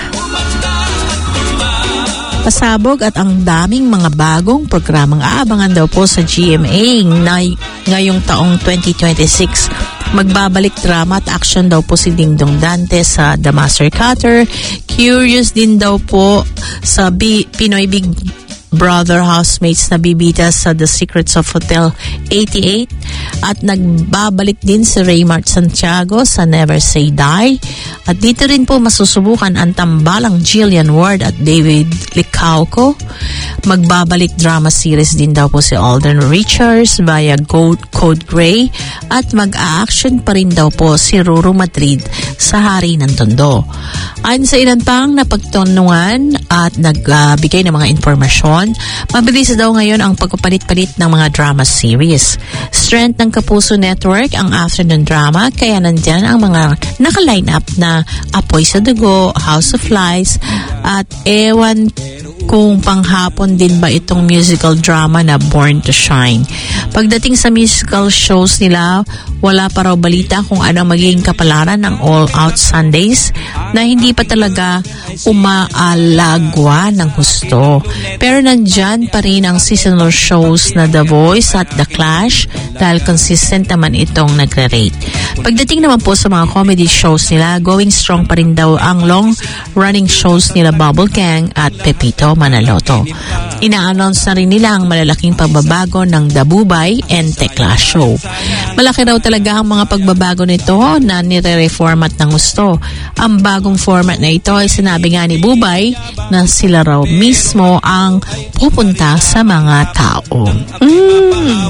pasabog at ang daming mga bagong programang aabangan daw po sa G M A na ngayong taong twenty twenty-six. Magbabalik drama at action daw po si Dingdong Dante sa The Master Cutter. Curious din daw po sa B- Pinoy Big Brother housemates na bibita sa The Secrets of Hotel eighty-eight. At nagbabalik din si Raymart Santiago sa Never Say Die. At dito rin po masusubukan ang tambalang Jillian Ward at David Licauco. Magbabalik drama series din daw po si Alden Richards via Gold Code Grey. At mag-a-action pa rin daw po si Ruru Madrid sa Hari ng Tondo. Ayon sa ilan pang napagtanungan at nagbigay ng mga informasyon, mabilis daw ngayon ang pagpapalit-palit ng mga drama series. Strength ng Kapuso Network ang afternoon drama, kaya nandyan ang mga naka-line up na Apoy sa Dugo, House of Lies, at ewan kung panghapon din ba itong musical drama na Born to Shine. Pagdating sa musical shows nila, wala pa raw balita kung ano magiging kapalaran ng All Out Sundays na hindi pa talaga umaalagwa ng gusto. Pero nandyan pa rin ang seasonal shows na The Voice at The Clash dahil consistent naman itong nagre-rate. Pagdating naman po sa mga comedy shows nila, going strong pa rin daw ang long-running shows nila Bubble Gang at Pepito Manaloto. Ina-announce na rin nila ang malalaking pagbabago ng The Bubay and Tekla Show. Malaki raw talaga ang mga pagbabago nito na nire-reformat ng gusto. Ang bagong format na ito ay sinabi nga ni Bubay na sila raw mismo ang pupunta sa mga tao. Mm.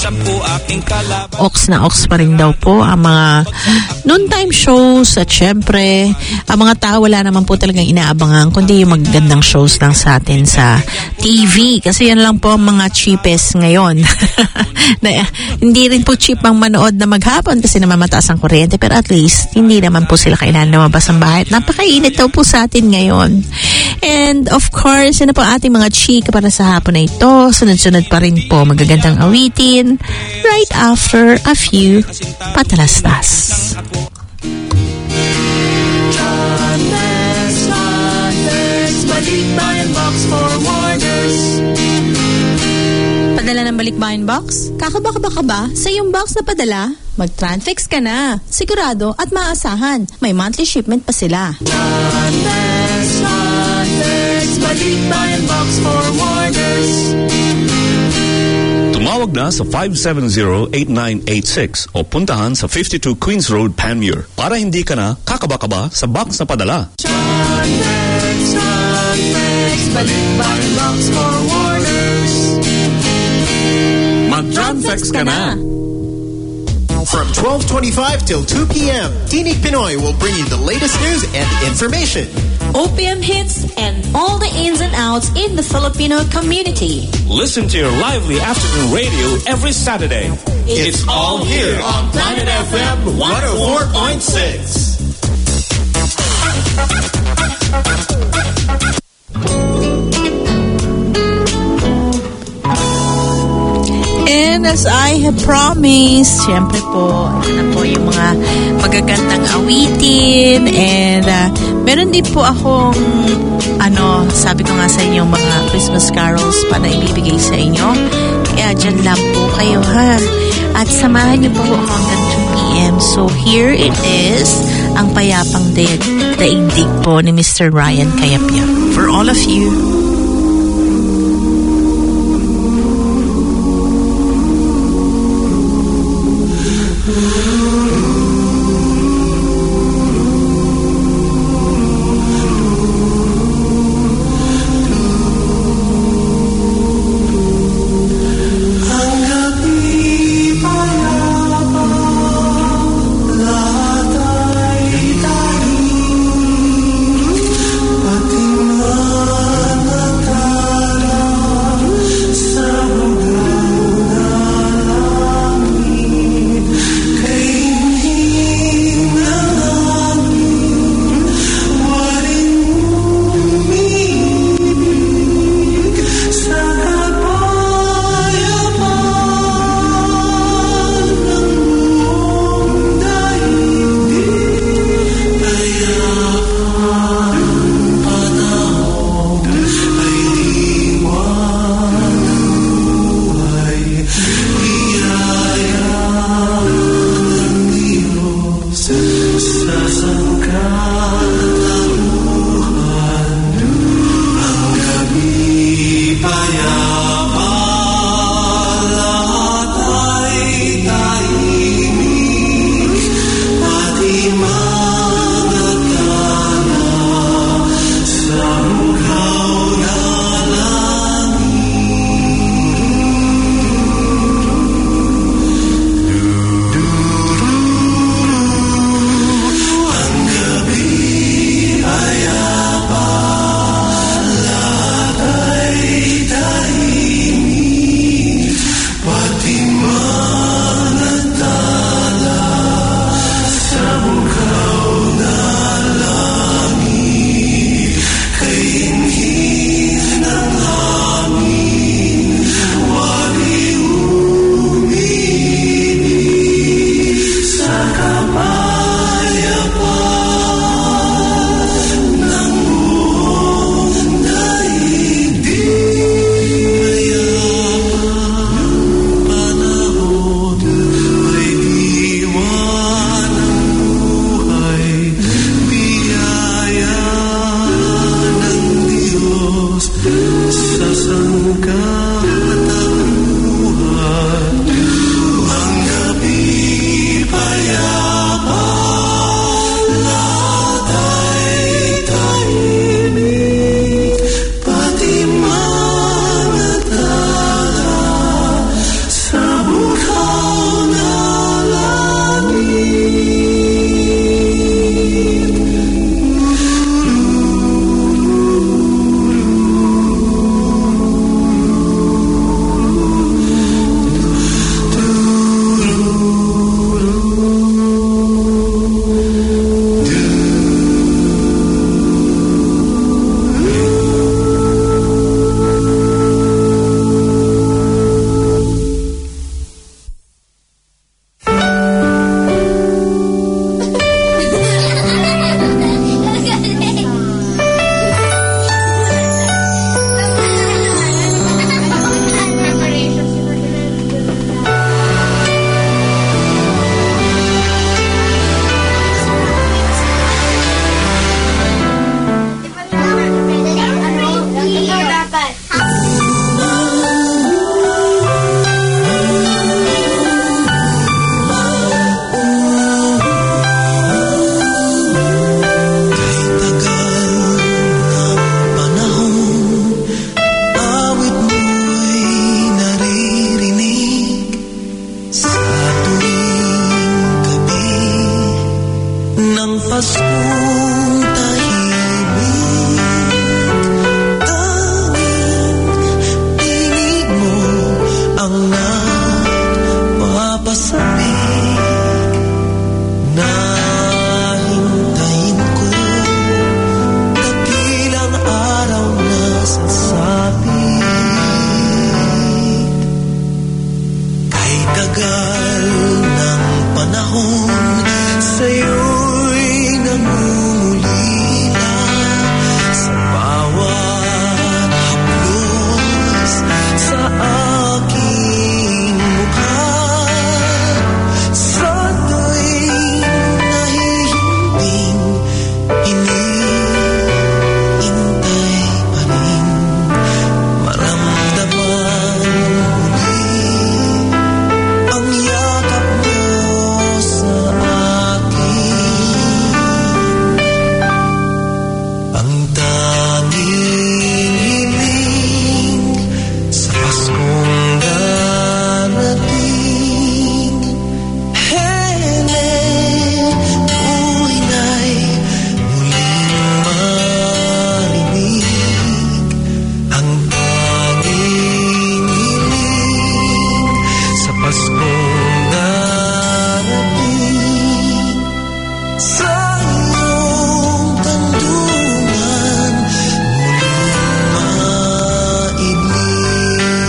Ox na ox pa rin daw po ang mga noontime shows at syempre ang mga tao wala naman po talagang inaabangan kundi yung magagandang shows lang sa atin sa T V kasi yan lang po ang mga cheapest ngayon. na, hindi rin po cheap ang manood na maghapon kasi naman mataas ang kuryente, pero at least hindi naman po sila kailangan lumabas ng bahay. Napakainit daw po sa atin ngayon. And of course, yun na po ating mga chika para sa hapon na ito. Sunod-sunod pa rin po magagandang awitin right after a few patalastas. Padala ng balikbayan box? Kakaba ka ba ka ba? Sa iyong box na padala, mag-Transfix ka na. Sigurado at maasahan. May monthly shipment pa sila. Transfix, Transfix, balikbayan box forwarders. Tumawag na sa five seven zero, eight nine eight six o puntahan sa fifty-two Queens Road, Panmure para hindi ka na kakaba-kaba sa box na padala. Transfix, Transfix, balikbayan box forwarders. Mag-text ka na. From twelve twenty-five till two p.m., Tinig Pinoy will bring you the latest news and information. O P M hits and all the ins and outs in the Filipino community. Listen to your lively afternoon radio every Saturday. It's, it's all here on Planet F M one oh four point six. And as I have promised, syempre po, ito na po yung mga magagandang awitin. And uh, meron din po akong, ano, sabi ko nga sa inyo, mga Christmas carols pa na ibibigay sa inyo. Kaya dyan lang po kayo, ha? At samahan niyo po hanggang two p.m. So here it is, ang payapang daig, daigdig po ni Mister Ryan Kayapya. For all of you. Kay Paskong tahimik, tanging tinig mo ang nagpapasabik. Nahintayin ko dakilang araw na sasapit. Kay tagal ng panahon sa'yo'y nangungulila sa bawat haplos sa aking mukha. Sa tuwing nahihimbing, hinihintay pa rin maramdaman muli ang yakap mo sa akin. Ang tanging hiling sa Paskong darating, hele, buhinay muling marinig. Ang tanging hiling sa Paskong darating, sa iyong kanlungan muling maibig.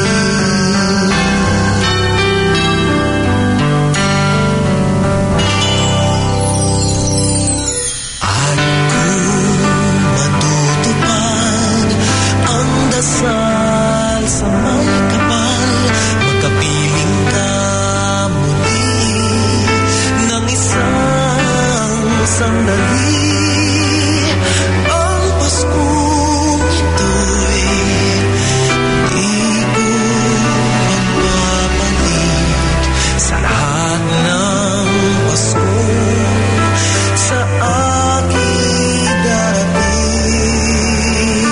At kung matutupad ang dasal sa may kapal, magkapiling ka muli ng isang sandali. Ang Paskong ito'y di ko magpapalit sa lahat ng Pasko sa aking darating.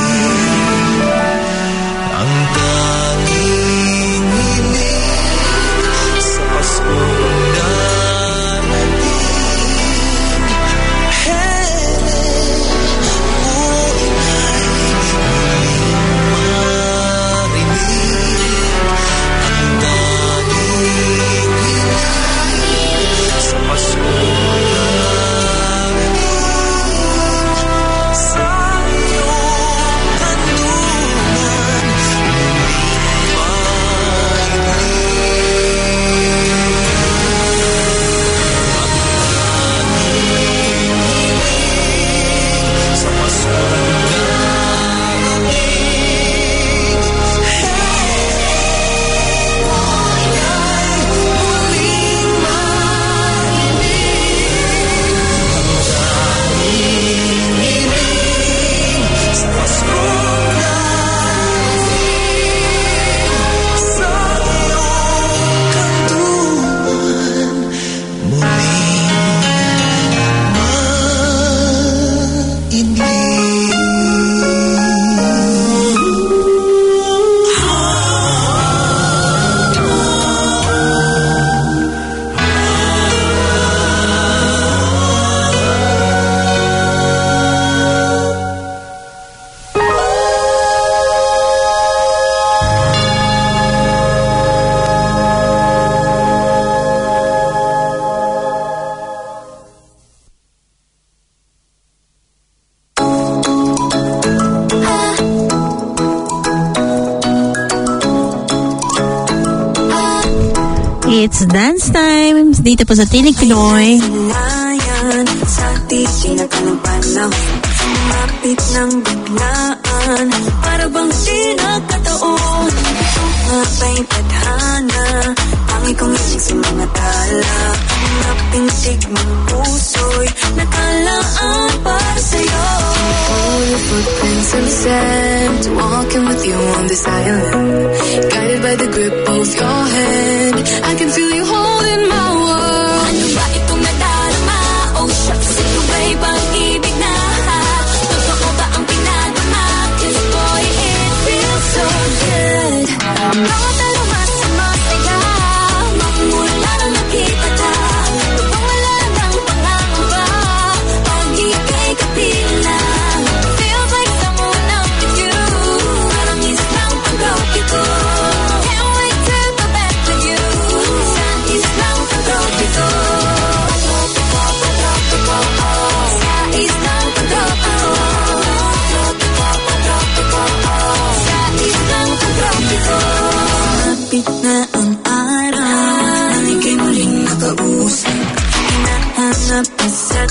Ang tanging hiling sa Paskong darating, hele, buhinay muling marinig. Ang tanging hiling sa Paskong darating, sa iyong kanlungan muling maibig. Sa Paskong darating, buhinay muling marinig. Ang tanging hiling sa Paskong darating, sa iyong kanlungan muling It's dance time dito po sa Tinig Pinoy. Ngayon, sa tisin at ng panahon, sumapit ng biglaan, para bang di nagkataon. Mapay tadhana, tangi kong isig sa mga tala, ang napintig mong puso'y nakalaan para sa'yo. All your footprints in the sand, walking with you on this island, guided by the grip of your hand, I can feel you holding my world. Ano ba itong nadarama? Oh shucks, ito ba'y pag-ibig na? Totoo ba ang pinadama? 'Cause boy, it feels so good. Bawat dalawa sa masaya, magmula nang nakita ka, mukhang wala nang pangangamba. Pag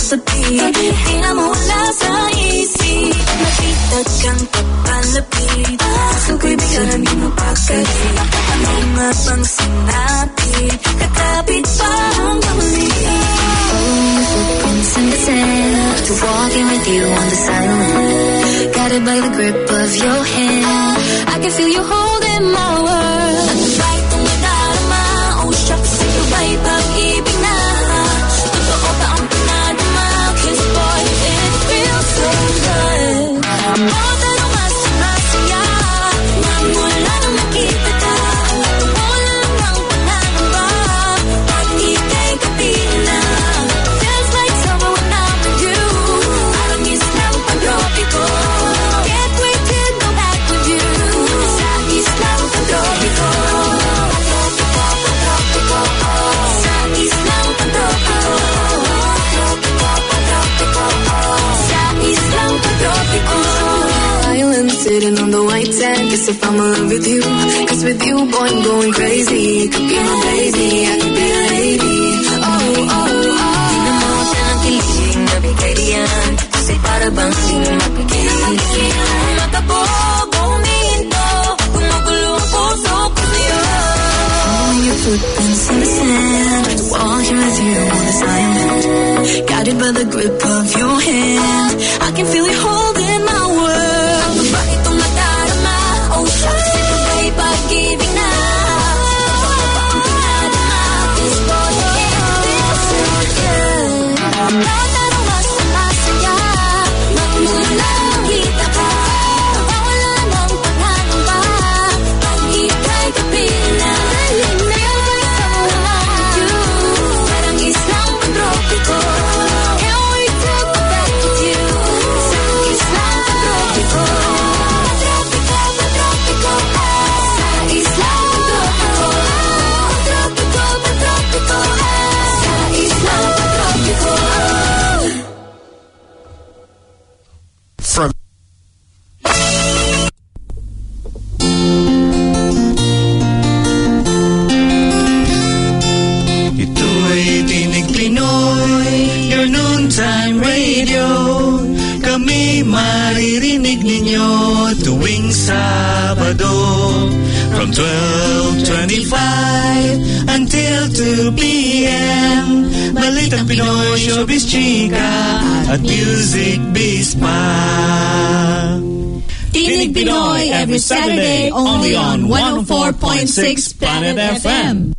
kasabi. Di na mawala sa isip. Nakita kang papalapit. Gusto ko'y bigyan di mo pagkalit. Ano nga bang sinapit? Kakapit pa hanggang muli. Oh, footprints in the sand. To walking with you on the silent. Guided by the grip of your hand. I can feel you holding my world. At the right kong nadarama. Oh, shucks, ito ba'y pag-ibig na? Totoo ba ang pinadama? Cause boy, it feels so good. Mga tanong mas masaya. Mamula nang nakita ka. Wala lang ng panangamba. Pag ika'y kapiling na. Feels like summer when I'm with you. Parang islang pag-tropiko. Can't wait to go back with you. Sa islang pag-tropiko. Pag-tropiko, pag-tropiko. Sa islang pag-tropiko. Pag-tropiko, pag-tropiko. Sa islang pag-tropiko. Island sitting on the white sand. Guess if I'm in love with you. Cause with you, boy, I'm going crazy. Could be my baby, I could be a lady. Oh, oh, oh. Di na mo siya ng kilig, nabigay diyan. Kasi para bang di mo mapigil. Makabobo, huminto. Gumugulo ang puso ko sa'yo. Following your footprints in the sand. Walking with you on this island. Guided by the grip of your hand. I can feel you holding my world. Bakit itong nadarama? Oh, shucks, ito ba'y pag-ibig na? Ang pinadama, this boy, it feels so good. Tatanong mas na masaya. Magmula nang kita ka. Wala ng panangamba. Pag ika'y kapiling na. Feels like summer when I'm with you. Parang islang pag-tropiko. Can't wait to go back with you. Sa islang pag-tropiko. Pag-tropiko, pag-tropiko. Sa islang pag-tropiko. Pag-tropiko, pag-tropiko. Sa islang pag-tropiko. From Ito ay Tinig Pinoy, your noontime radio. Kami maririnig ninyo tuwing Sabado. From twelve twenty-five until two p.m. Balitang Pinoy, showbiz chika at music biz pa. Tinig Pinoy every Saturday only on one oh four point six Planet F M.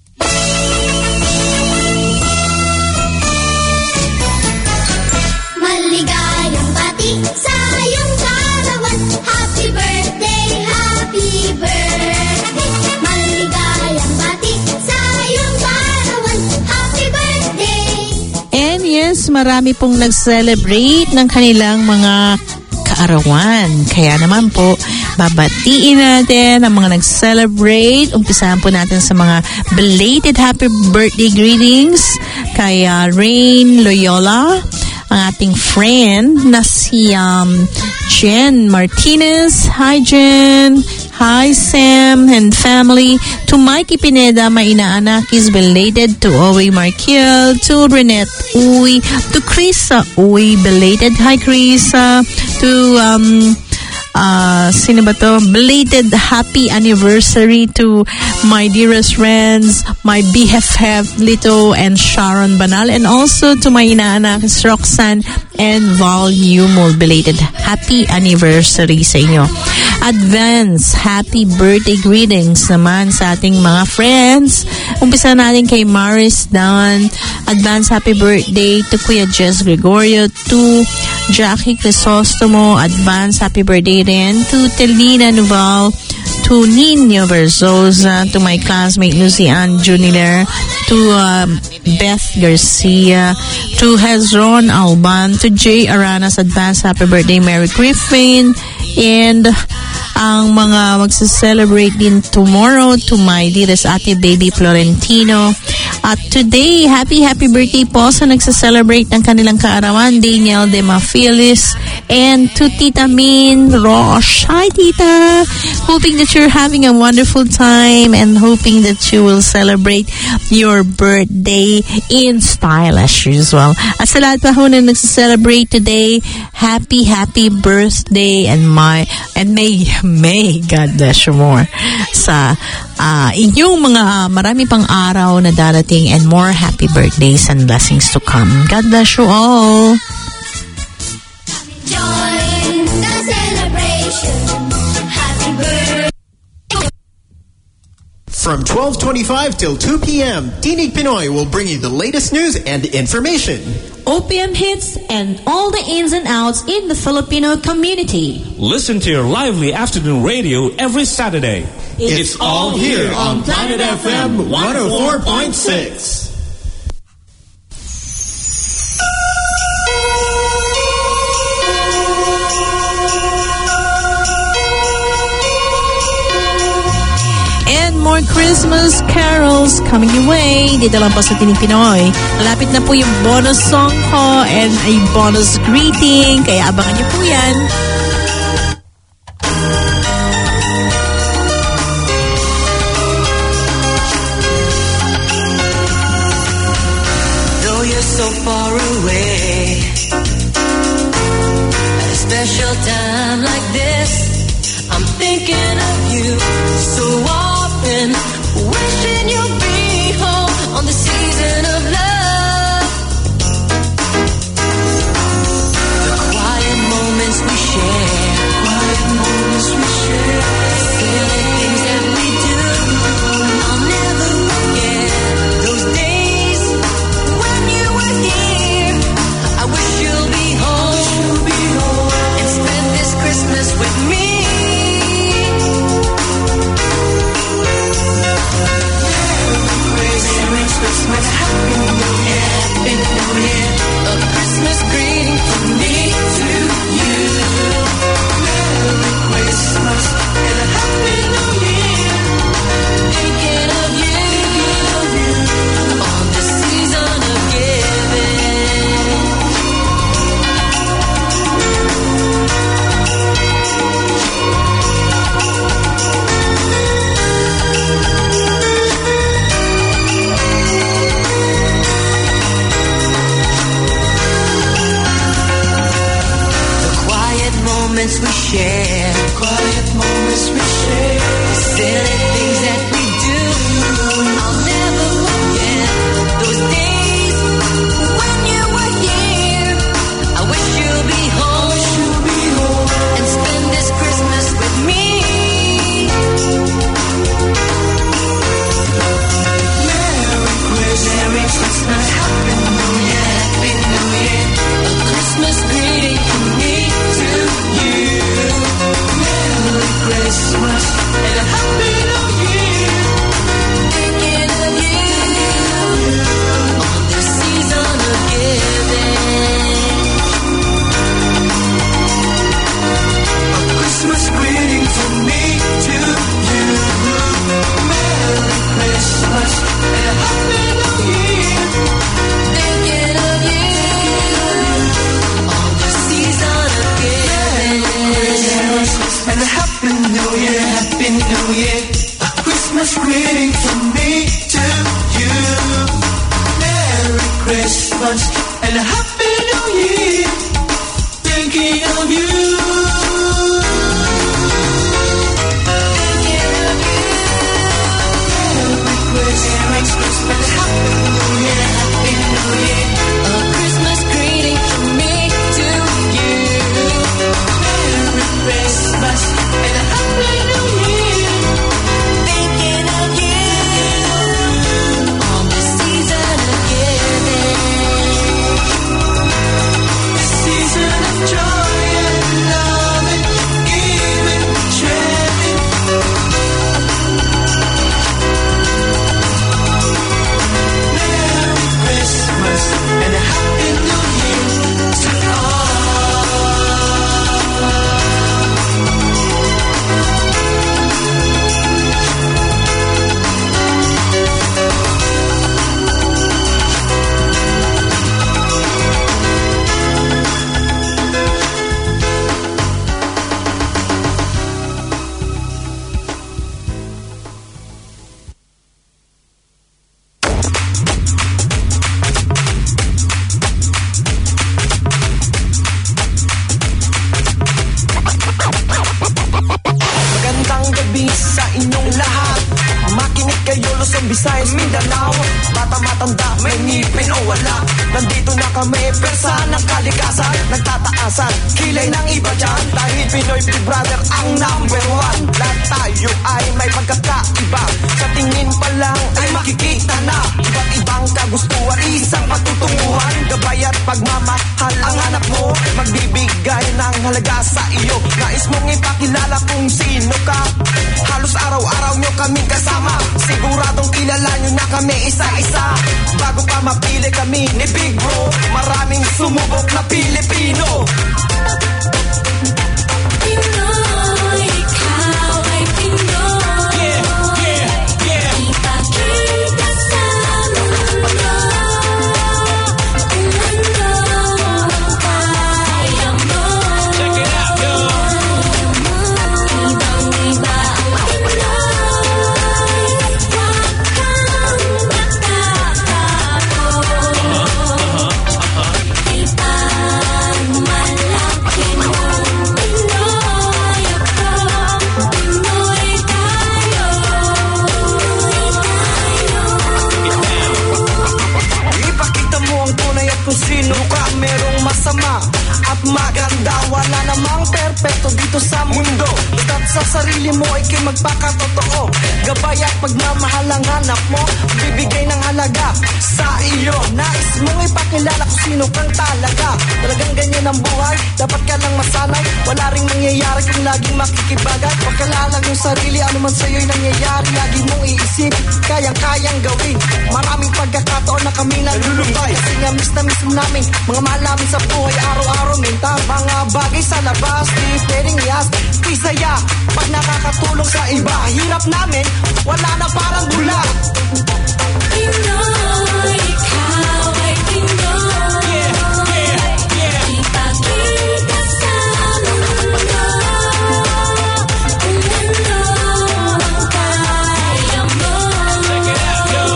Maligayang bati sa iyong karawan. Happy birthday, happy birthday. Maligayang bati sa iyong karawan. Happy birthday. And yes, marami pong nag-celebrate ng kanilang mga kaarawan. Kaya naman po, babatiin natin ang mga nag-celebrate. Umpisahan po natin sa mga belated happy birthday greetings kay uh, Rain Loyola, ang ating friend na si um, Jen Martinez. Hi, Jen. Hi, Sam and family. To Mikey Pineda, my inaanak is belated. To Owe Marquiel. To Renette Uy. To Krisa Uy, belated. Hi, Krisa. To, um, uh, sino ba to? Belated happy anniversary to my dearest friends, my B F F Lito and Sharon Banal, and also to my inaanak Roxanne and Val Yumol. Belated happy anniversary sa inyo. Advance happy birthday greetings naman sa ating mga friends. Umpisa natin kay Maris Don. Advance happy birthday to Kuya Jess Gregorio, to Jackie Crisostomo. Advance happy birthday rin to Telina Nuval, to Nino Verzosa, to my classmate Lucy Ann Juniler, to uh, Beth Garcia, to Hezron Alban, to Jay Aranas. Advance happy birthday Mary Griffin, And ang mga magsa-celebrate din tomorrow to my dearest ate baby Florentino. At today, happy happy birthday po sa nagsa-celebrate ng kanilang kaarawan, Daniel De Mafilis, and to Tita Min Rosh. Hi Tita! Hoping that you're having a wonderful time and hoping that you will celebrate your birthday in style as usual. At sa lahat pa ho na nagsa-celebrate today, happy happy birthday and my and may may God bless you more sa uh, inyong mga uh, marami pang araw na darating and more happy birthdays and blessings to come. God bless you all. Join the celebration. Happy birthday. From twelve twenty-five till two p.m., Tinig Pinoy will bring you the latest news and information. O P M hits and all the ins and outs in the Filipino community. Listen to your lively afternoon radio every Saturday. It's, it's all here on Planet F M one oh four point six. And more Christmas carols coming your way. Dito lang po sa Tinig Pinoy. Malapit na po yung bonus song ko and a bonus greeting. Kaya abangan niyo po yan. Though you're so far away, at a special time like this, I'm thinking of you so often, wishing you'll be home on the season of love. The quiet moments we share, quiet moments we share, silly things that we do, I'll never forget those days when you were here. I wish you'll be home, be home and spend this Christmas with me. Christmas, happy new year, happy new year. A Christmas greeting from me to you. Merry Christmas and a happy new year. Thinking of you, of you on the season of giving. Moments we share, quiet moments we share, silly things that we do, I'll never forget those days when you were here. I wish you'll be home, you'll be home and spend this Christmas with me. Merry Christmas, Merry Christmas, Happy New Year, Happy New Year. A Christmas greeting from me to you. Merry Christmas and a Happy New Year. Thinking of you on the season of giving. A Christmas greeting from me to you. Merry Christmas and a Happy New Year. Thinking of you on the season of giving. And a Happy New Year, Happy New Year. A Christmas greeting from me to you. Merry Christmas and a Happy New Year. Thinking of you. Thinking of you. Merry Christmas and a Happy New Year, Happy New Year. A Christmas greeting from me to you. Merry Christmas and a Happy New Year. Thinking of you on the season of giving. isipin o wala. Nandito na kami, persa ng kalikasan, nagtataasan, kilay ng iba dyan. Dahil Pinoy Big Brother ang number one. Lahat tayo ay may pagkakaiba. Sa tingin pa lang ay makikita na iba't ibang kagustuhan, isang patutunguhan. Gabay at pagmamahal ang anak mo, magbibigay ng halaga sa iyo. Nais mong ipakilala kung sino ka. Halos araw-araw nyo kami kasama, siguradong kilala nyo na kami isa-isa. Bago pa mapili kami ni Big Bro, maraming sumubok na Pilipino. Pinoy, ikaw ay Pinoy. Yeah, yeah, yeah. Ipakita sa mundo kung ano ang kaya mo. Check it out, yo. Ibang-iba ang Pinoy, wag kang magtatapos. Ipagmalaki mo, Pinoy ako, Pinoy tayo, Ipakita mo ang tunay at kung sino ka. Merong masama at maganda, wala namang perpekto dito sa mundo. Basta't sa sarili mo ay kayo magpakatotoo. Gabay at pagmamahal ang hanap mo, bibigay ng halaga sa iyo. Nais mong ipakilala kung sino kang talaga. Talagang ganyan ang buhay, dapat ka lang masanay. Wala ring nangyayari kung laging makikibagay. Pagkalalang yung sarili, ano man sa'yo'y nangyayari, lagi mong iisip, kayang-kayang gawin. Maraming pagkakataon na kami nalulumbay, kasi nga miss na miss namin mga mahal namin sa buhay. Araw-araw minta mga bagay sa labas, di pwedeng iyas, isaya pag nakakatulong sa iba. Hirap namin, wala na parang bula. Pinoy, ikaw ay Pinoy. Yeah, yeah, yeah. Ipakita sa mundo kung ano ang kaya mo. Check it out, yo.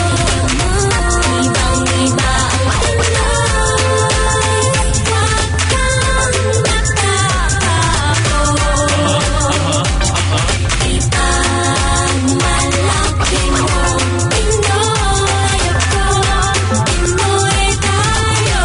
Ibang-iba ang Pinoy, wag kang magtatapos. Ipagmalaki mo, Pinoy ako, Pinoy tayo,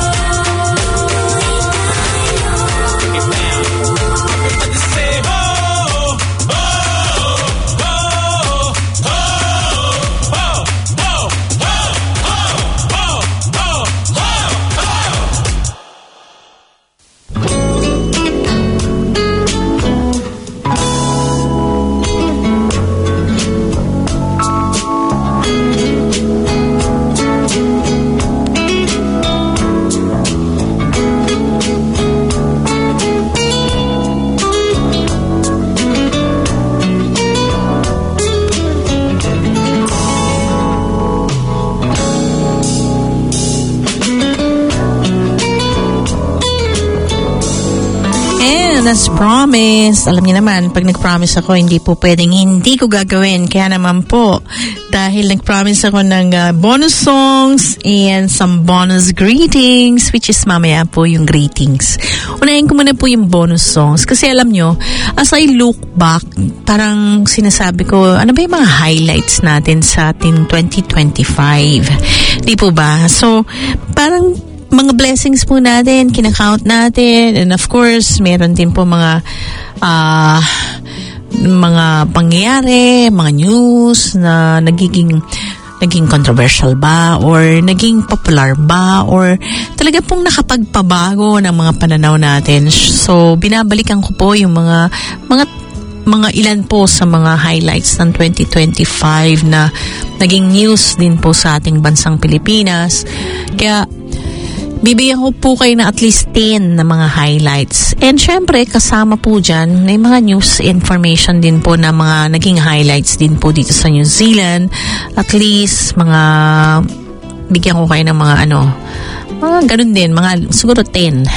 I just say ho, ho, ho, ho, ho, ho, ho, ho, ho, ho, ho. And as promised, alam niyo naman, pag nag-promise ako, hindi po pwedeng hindi ko gagawin. Kaya naman po, dahil nag-promise ako ng uh, bonus songs and some bonus greetings, which is mamaya po yung greetings. Unahin ko muna po yung bonus songs. Kasi alam nyo, as I look back, parang sinasabi ko, ano ba yung mga highlights natin sa ating twenty twenty-five? Di po ba? So, parang mga blessings po natin, kinakount natin, and of course, meron din po mga uh, mga pangyayari, mga news na nagiging naging controversial ba or naging popular ba or talaga pong nakapagpabago ng mga pananaw natin. So, binabalikan ko po yung mga mga mga ilan po sa mga highlights ng twenty twenty-five na naging news din po sa ating bansang Pilipinas. Kaya bibigyan ko po kayo na at least ten na mga highlights. And syempre, kasama po dyan, may mga news information din po na mga naging highlights din po dito sa New Zealand. At least, mga, bigyan ko kayo ng mga ano, mga ganun din, mga siguro ten.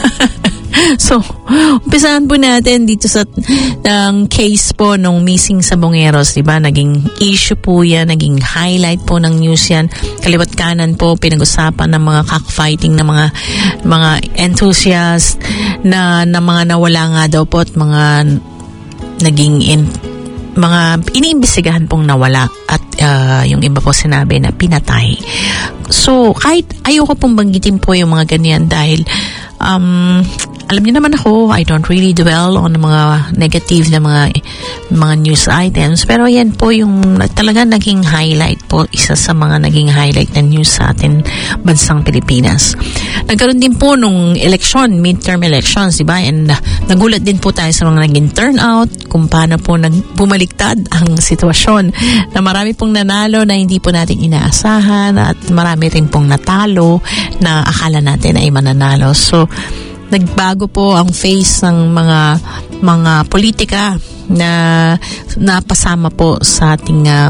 So, umpisahan po natin dito sa ng case po nung missing sa Bongeros, diba? Naging issue po yan, naging highlight po ng news yan. Kaliwat kanan po, pinag-usapan ng mga cockfighting ng mga mga enthusiast na, na mga nawala nga daw po at mga naging in, mga iniimbestigahan pong nawala at uh, yung iba po sinabi na pinatay. So, kahit ayoko pong banggitin po yung mga ganyan dahil um, alam niyo naman ako, I don't really dwell on mga negative na mga mga news items. Pero yan po yung talaga naging highlight po, isa sa mga naging highlight na news sa atin bansang Pilipinas. Nagkaroon din po nung election, midterm elections, diba? And uh, nagulat din po tayo sa mga naging turnout, kung paano po nag bumaliktad ang sitwasyon na marami pong nanalo na hindi po natin inaasahan at marami rin pong natalo na akala natin ay mananalo. So, nagbago po ang face ng mga mga politika na napasama po sa ating uh,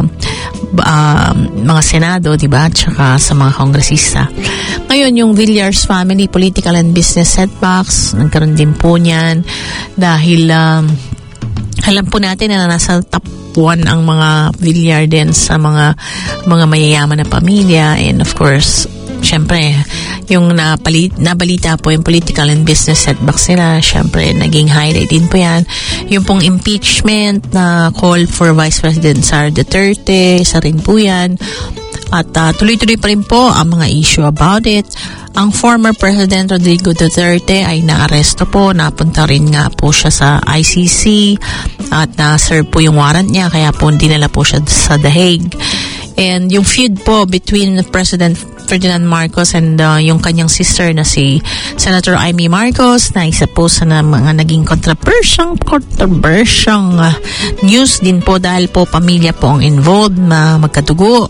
uh, mga senado, di ba? Tsaka sa mga kongresista. Ngayon, yung Villar's family political and business setbacks, nagkaroon din po niyan dahil um, alam po natin na nasa top one ang mga Villar din sa mga mga mayayaman na pamilya, and of course syempre, yung napalit, nabalita po yung political and business setbacks nila, syempre, naging highlight din po yan. Yung pong impeachment na call for Vice President Sara Duterte, isa rin po yan. At uh, tuloy-tuloy pa rin po ang mga issue about it. Ang former President Rodrigo Duterte ay naaresto po, napunta rin nga po siya sa I C C at na-serve po yung warrant niya, kaya po dinala po siya sa The Hague. And yung feud po between President Ferdinand Marcos and uh, yung kanyang sister na si Senator Amy Marcos, na isa po sa na, mga naging controversial controversial uh, news din po dahil po pamilya po ang involved na magkatugo.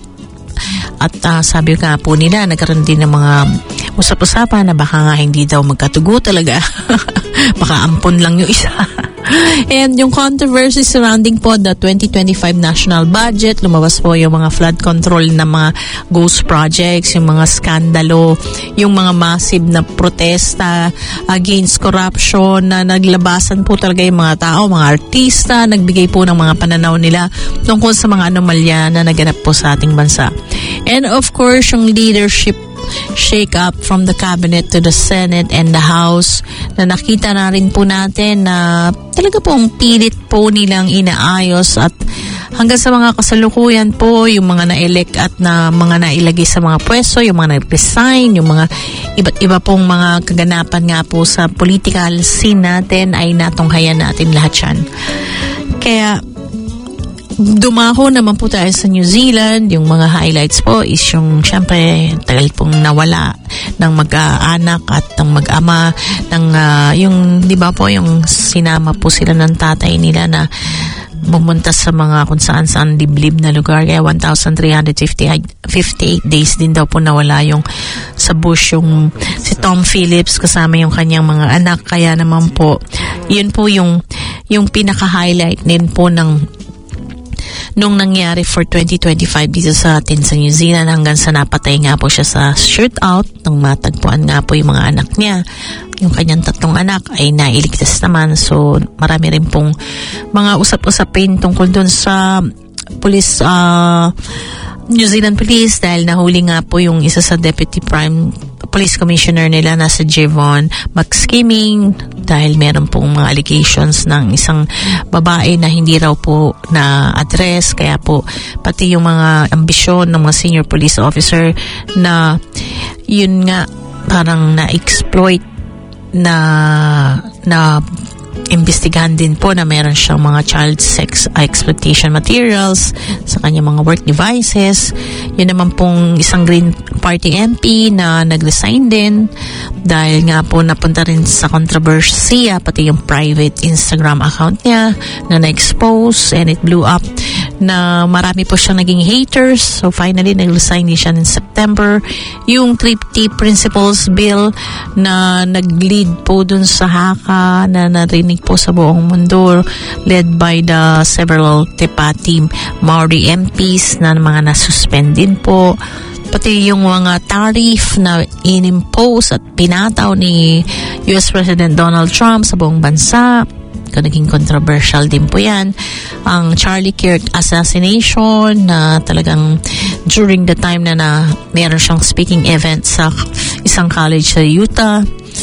At uh, sabi nga po nila, nagkaroon din ng mga usap-usapan na baka nga hindi daw magkatugo talaga. Baka ampon lang yung isa. And yung controversy surrounding po the twenty twenty-five national budget, lumabas po yung mga flood control na mga ghost projects, yung mga skandalo, yung mga massive na protesta against corruption na naglabasan po talaga yung mga tao, mga artista, nagbigay po ng mga pananaw nila tungkol sa mga anomalya na naganap po sa ating bansa. And of course, yung leadership shake up from the cabinet to the Senate and the House, na nakita na rin po natin na talaga pong pilit po nilang inaayos, at hanggang sa mga kasalukuyan po, yung mga na-elect at na mga nailagay sa mga pwesto, yung mga na-resign, yung mga iba't iba pong mga kaganapan nga po sa political scene natin ay natunghayan natin lahat yan. Kaya dumako naman po tayo sa New Zealand. Yung mga highlights po is yung syempre tagal pong nawala ng mag-anak at ng mag-ama ng uh, yung di ba po yung sinama po sila ng tatay nila na bumunta sa mga kung saan saan liblib na lugar, kaya one thousand three hundred fifty-eight days din daw po nawala yung sa bush yung si Tom Phillips kasama yung kanyang mga anak. Kaya naman po yun po yung yung pinaka-highlight din po ng nung nangyari for twenty twenty-five dito sa atin sa New Zealand, hanggang sa napatay nga po siya sa shootout nung matagpuan nga po yung mga anak niya. Yung kanyang tatlong anak ay nailigtas naman. So marami rin pong mga usap-usapin tungkol dun sa police, uh, New Zealand Police, dahil nahuli nga po yung isa sa Deputy Prime Police Commissioner nila na si Jevon McSkimming dahil meron pong mga allegations ng isang babae na hindi raw po na address, kaya po pati yung mga ambisyon ng mga senior police officer na yun nga parang na-exploit na na imbestigahan din po na meron siyang mga child sex exploitation materials sa kanyang mga work devices. Yun naman pong isang Green Party M P na nag-resign din dahil nga po napunta rin sa kontrobersiya, pati yung private Instagram account niya na na-expose and it blew up na marami po siyang naging haters. So finally nag-resign din siya in September. Yung Tripty Principles Bill na nag-lead po dun sa haka na narinig po sa buong mundo, led by the several Tepati Maori M Ps na mga nasuspend din po. Pati yung mga tariff na inimpose at pinataw ni U S President Donald Trump sa buong bansa, naging controversial din po yan. Ang Charlie Kirk assassination na talagang during the time na, na meron siyang speaking event sa isang college sa Utah.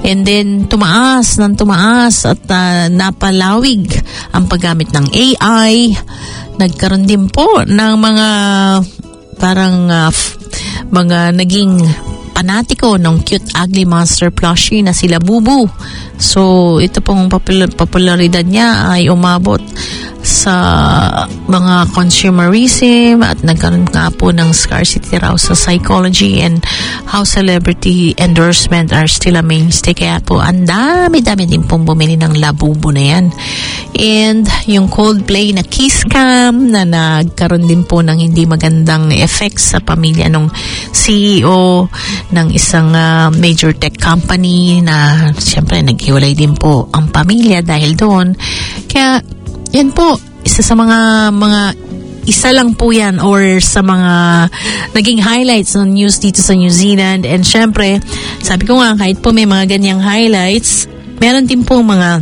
And then, tumaas ng tumaas at uh, napalawig ang paggamit ng A I. Nagkaroon din po ng mga parang uh, f- mga naging panatiko ng cute ugly monster plushie na sila Bubu. So, ito pong popular, popularidad niya ay umabot sa mga consumerism at nagkaroon nga po ng scarcity raw sa psychology and how celebrity endorsement are still a mainstay. Kaya po, ang dami-dami din pong bumili ng Labubu na yan. And yung Coldplay na Kiss Cam na nagkaroon din po ng hindi magandang effects sa pamilya ng C E O ng isang uh, major tech company na siyempre naghiwalay din po ang pamilya dahil doon. Kaya yan po, isa sa mga mga isa lang po yan or sa mga naging highlights ng news dito sa New Zealand. And syempre, sabi ko nga, kahit po may mga ganyang highlights, meron din po mga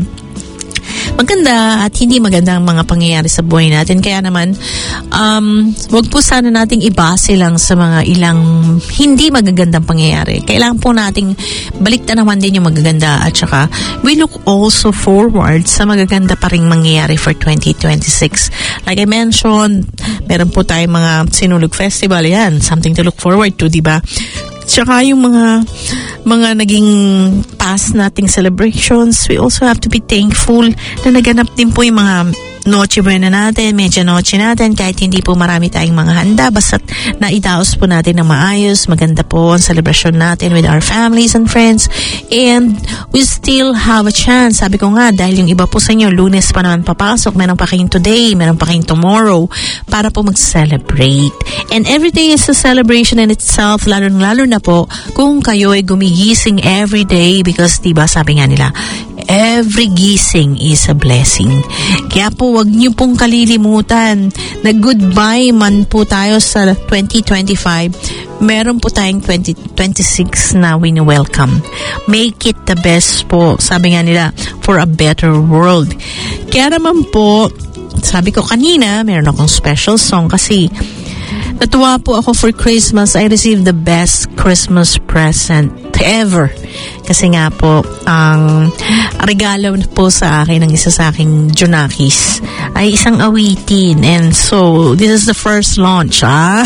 maganda at hindi magandang mga pangyayari sa buhay natin. Kaya naman, um, wag po sana nating ibase lang sa mga ilang hindi magagandang pangyayari. Kailangan po nating baliktan naman din yung magaganda at saka we look also forward sa magaganda pa ring mangyayari for twenty twenty-six. Like I mentioned, meron po tayong mga Sinulog Festival. Yan, something to look forward to, diba? Tsaka yung mga mga naging past nating celebrations, we also have to be thankful na naganap din po yung mga Noche Buena natin, Media Noche natin, kahit hindi po marami tayong mga handa, basta't naidaos po natin ng maayos, maganda po ang celebration natin with our families and friends, and we still have a chance. Sabi ko nga, dahil yung iba po sa inyo, Lunes pa naman papasok, meron pa kayong today, meron pa kayong tomorrow, para po mag-celebrate. And every day is a celebration in itself, lalo-lalo na po kung kayo ay gumigising every day, because diba sabi nga nila, every gising is a blessing. Kaya po, wag niyo pong kalilimutan na goodbye man po tayo sa twenty twenty-five. Meron po tayong twenty twenty-six na wini-welcome. Make it the best po. Sabi nga nila, for a better world. Kaya naman po, sabi ko kanina, meron akong special song kasi natuwa po ako for Christmas. I received the best Christmas present ever. Kasi nga po, ang regalo po sa akin ng isa sa aking Junakis ay isang awitin. And so, this is the first launch. Ah?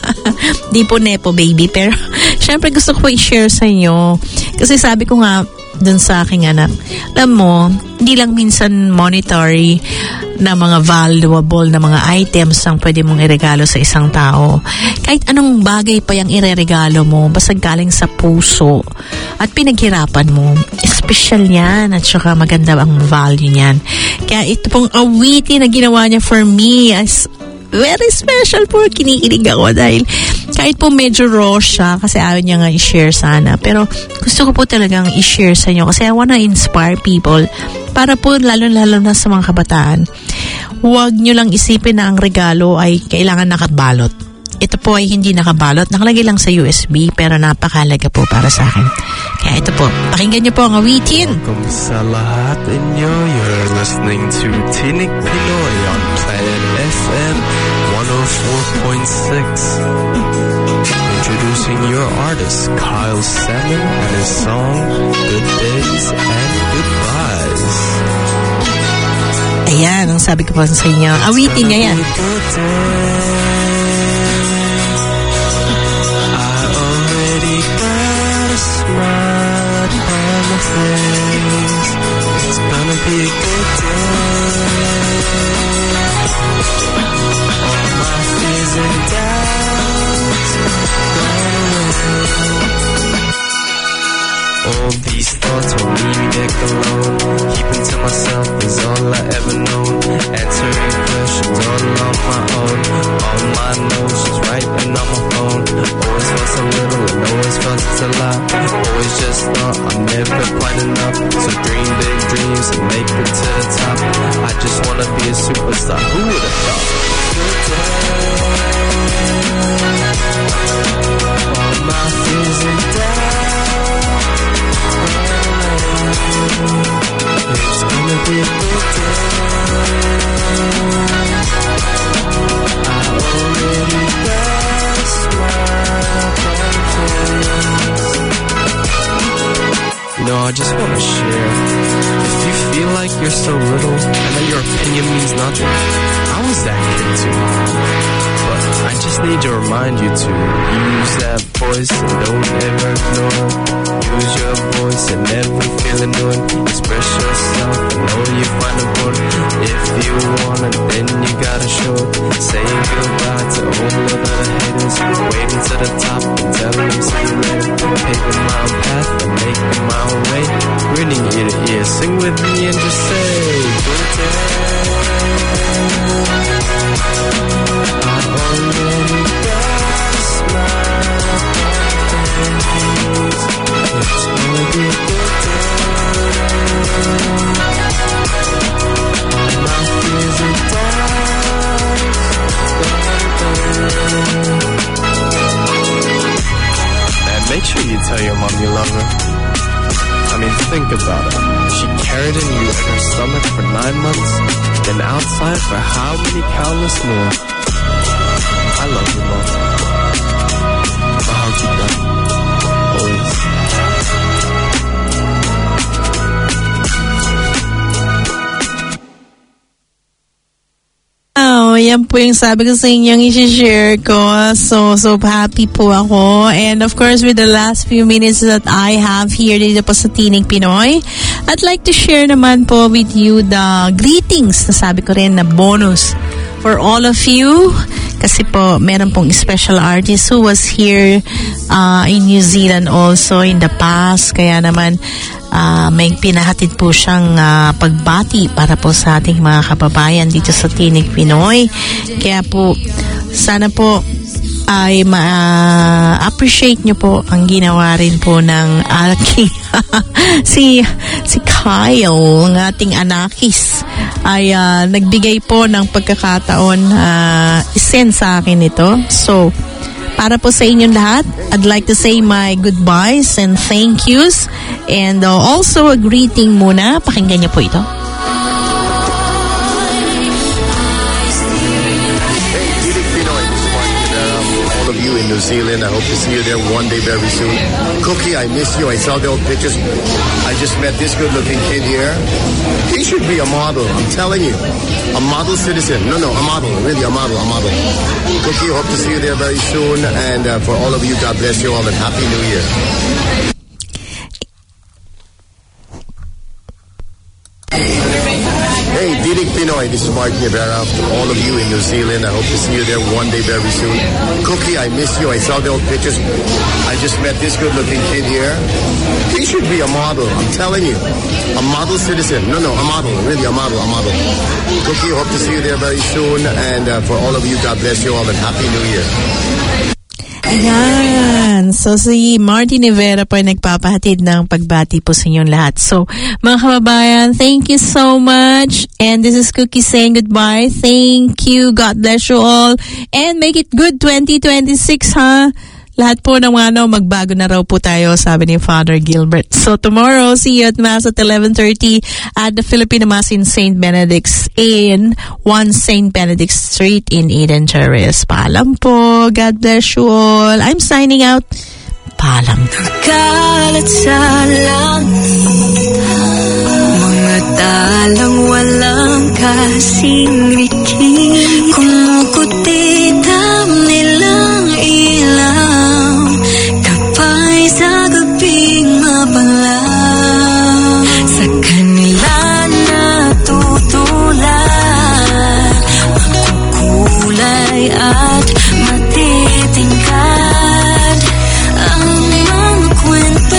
Di po nepo, baby. Pero, syempre gusto ko i-share sa inyo. Kasi sabi ko nga, dun sa aking anak, alam mo, hindi lang minsan monetary na mga valuable na mga items ang pwede mong iregalo sa isang tao. Kahit anong bagay pa yung ireregalo mo, basta galing sa puso at pinaghirapan mo, special yan at saka maganda ang value niyan. Kaya ito pong awitin na ginawa niya for me as very special po. Kinikilig ako dahil kahit po medyo raw siya kasi ayaw niya nga i-share sana, pero gusto ko po talagang i-share sa inyo kasi I wanna inspire people para po lalo-lalo na sa mga kabataan, huwag nyo lang isipin na ang regalo ay kailangan nakabalot. Ito po ay hindi nakabalot, nakalagay lang sa U S B pero napakalaga po para sa akin. Kaya ito po, pakinggan nyo po ang awitin. Welcome sa lahat inyo. You're listening to Tinig Pinoy on Planet F M one oh four point six. Introducing your artist, Kyle Salmon, and his song, Good Days and Goodbyes. Ayan, ang sabi ko po sa inyo. Awitin niya yan. Smile upon my face. It's gonna be a good day. All my fears and doubts gone away. All these thoughts will leave me back alone. Keeping to myself is all I ever known. Answering questions all on my own. All my notions writing on my phone. Always felt so little and always felt it's a lot. Always just thought I'm never quite enough. So dream big dreams and make it to the top. I just wanna be a superstar. Who would have thought? Good day. All my fears and doubts. It's gonna be a good day. I already lost my confidence. know, I just want to share. If you feel like you're so little and that your opinion means nothing, I was that kid too. But I just need to remind you to use that voice and don't ever ignore it. Use your voice and never feel annoyed. Express yourself and know you find a word. If you want it, then you gotta show it. Saying goodbye to all of the haters. Waiting to the top and telling them see you later. Paving my own path and making my own way. Grinning ear to ear, sing with me and just say good day. I already lost my things. It's gonna be a good day. All my fears are gone. And make sure you tell your mom you love her. I mean, think about it. She carried in you in her stomach for nine months, then outside for how many countless more. I love you, Mom. I'll hug you back. Always. Oh, yan po yung sabi ko sa inyong i-share ko. So, so happy po ako. And of course, with the last few minutes that I have here dito po sa Tinig Pinoy, I'd like to share naman po with you the greetings na sabi ko rin na bonus for all of you. Kasi po, meron pong special artist who was here uh, in New Zealand also in the past. Kaya naman, Uh, may pinahatid po siyang uh, pagbati para po sa ating mga kababayan dito sa Tinig Pinoy. Kaya po, sana po ay ma-appreciate nyo po ang ginawa rin po ng aking si, si Kyle, ng ating anakis, ay uh, nagbigay po ng pagkakataon uh, isend sa akin ito. So, para po sa inyong lahat, I'd like to say my goodbyes and thank yous. And uh, also a greeting muna. Pakinggan niyo po ito. Hey, Tinig Pinoy, this is Mark Rivera. All of you in New Zealand, I hope to see you there one day very soon. Cookie, I miss you. I saw the old pictures. I just met this good-looking kid here. He should be a model, I'm telling you. A model citizen. No, no, a model. Really, a model, a model. Cookie, hope to see you there very soon. And uh, for all of you, God bless you all and Happy New Year. Hey, Tinig Pinoy, this is Mark Rivera. For all of you in New Zealand, I hope to see you there one day very soon. Cookie, I miss you. I saw the old pictures. I just met this good-looking kid here. He should be a model, I'm telling you. A model citizen. No, no, a model. Really, a model, a model. Cookie, hope to see you there very soon. And uh, for all of you, God bless you all and Happy New Year. Ayan. So, si Martin Rivera po ay nagpapahatid ng pagbati po sa inyong lahat. So, mga kababayan, thank you so much. And this is Cookie saying goodbye. Thank you. God bless you all. And make it good twenty twenty-six, ha? Lahat po ng ano, magbago na raw po tayo, sabi ni Father Gilbert. So, tomorrow, see you at Mass at eleven thirty at the Filipino Mass in Saint Benedict's in one Saint Benedict's Street in Eden Terrace. Paalam po. God bless you all. I'm signing out. Paalam. Kalat sa langit, mga talang walang kasing likid, kumukuti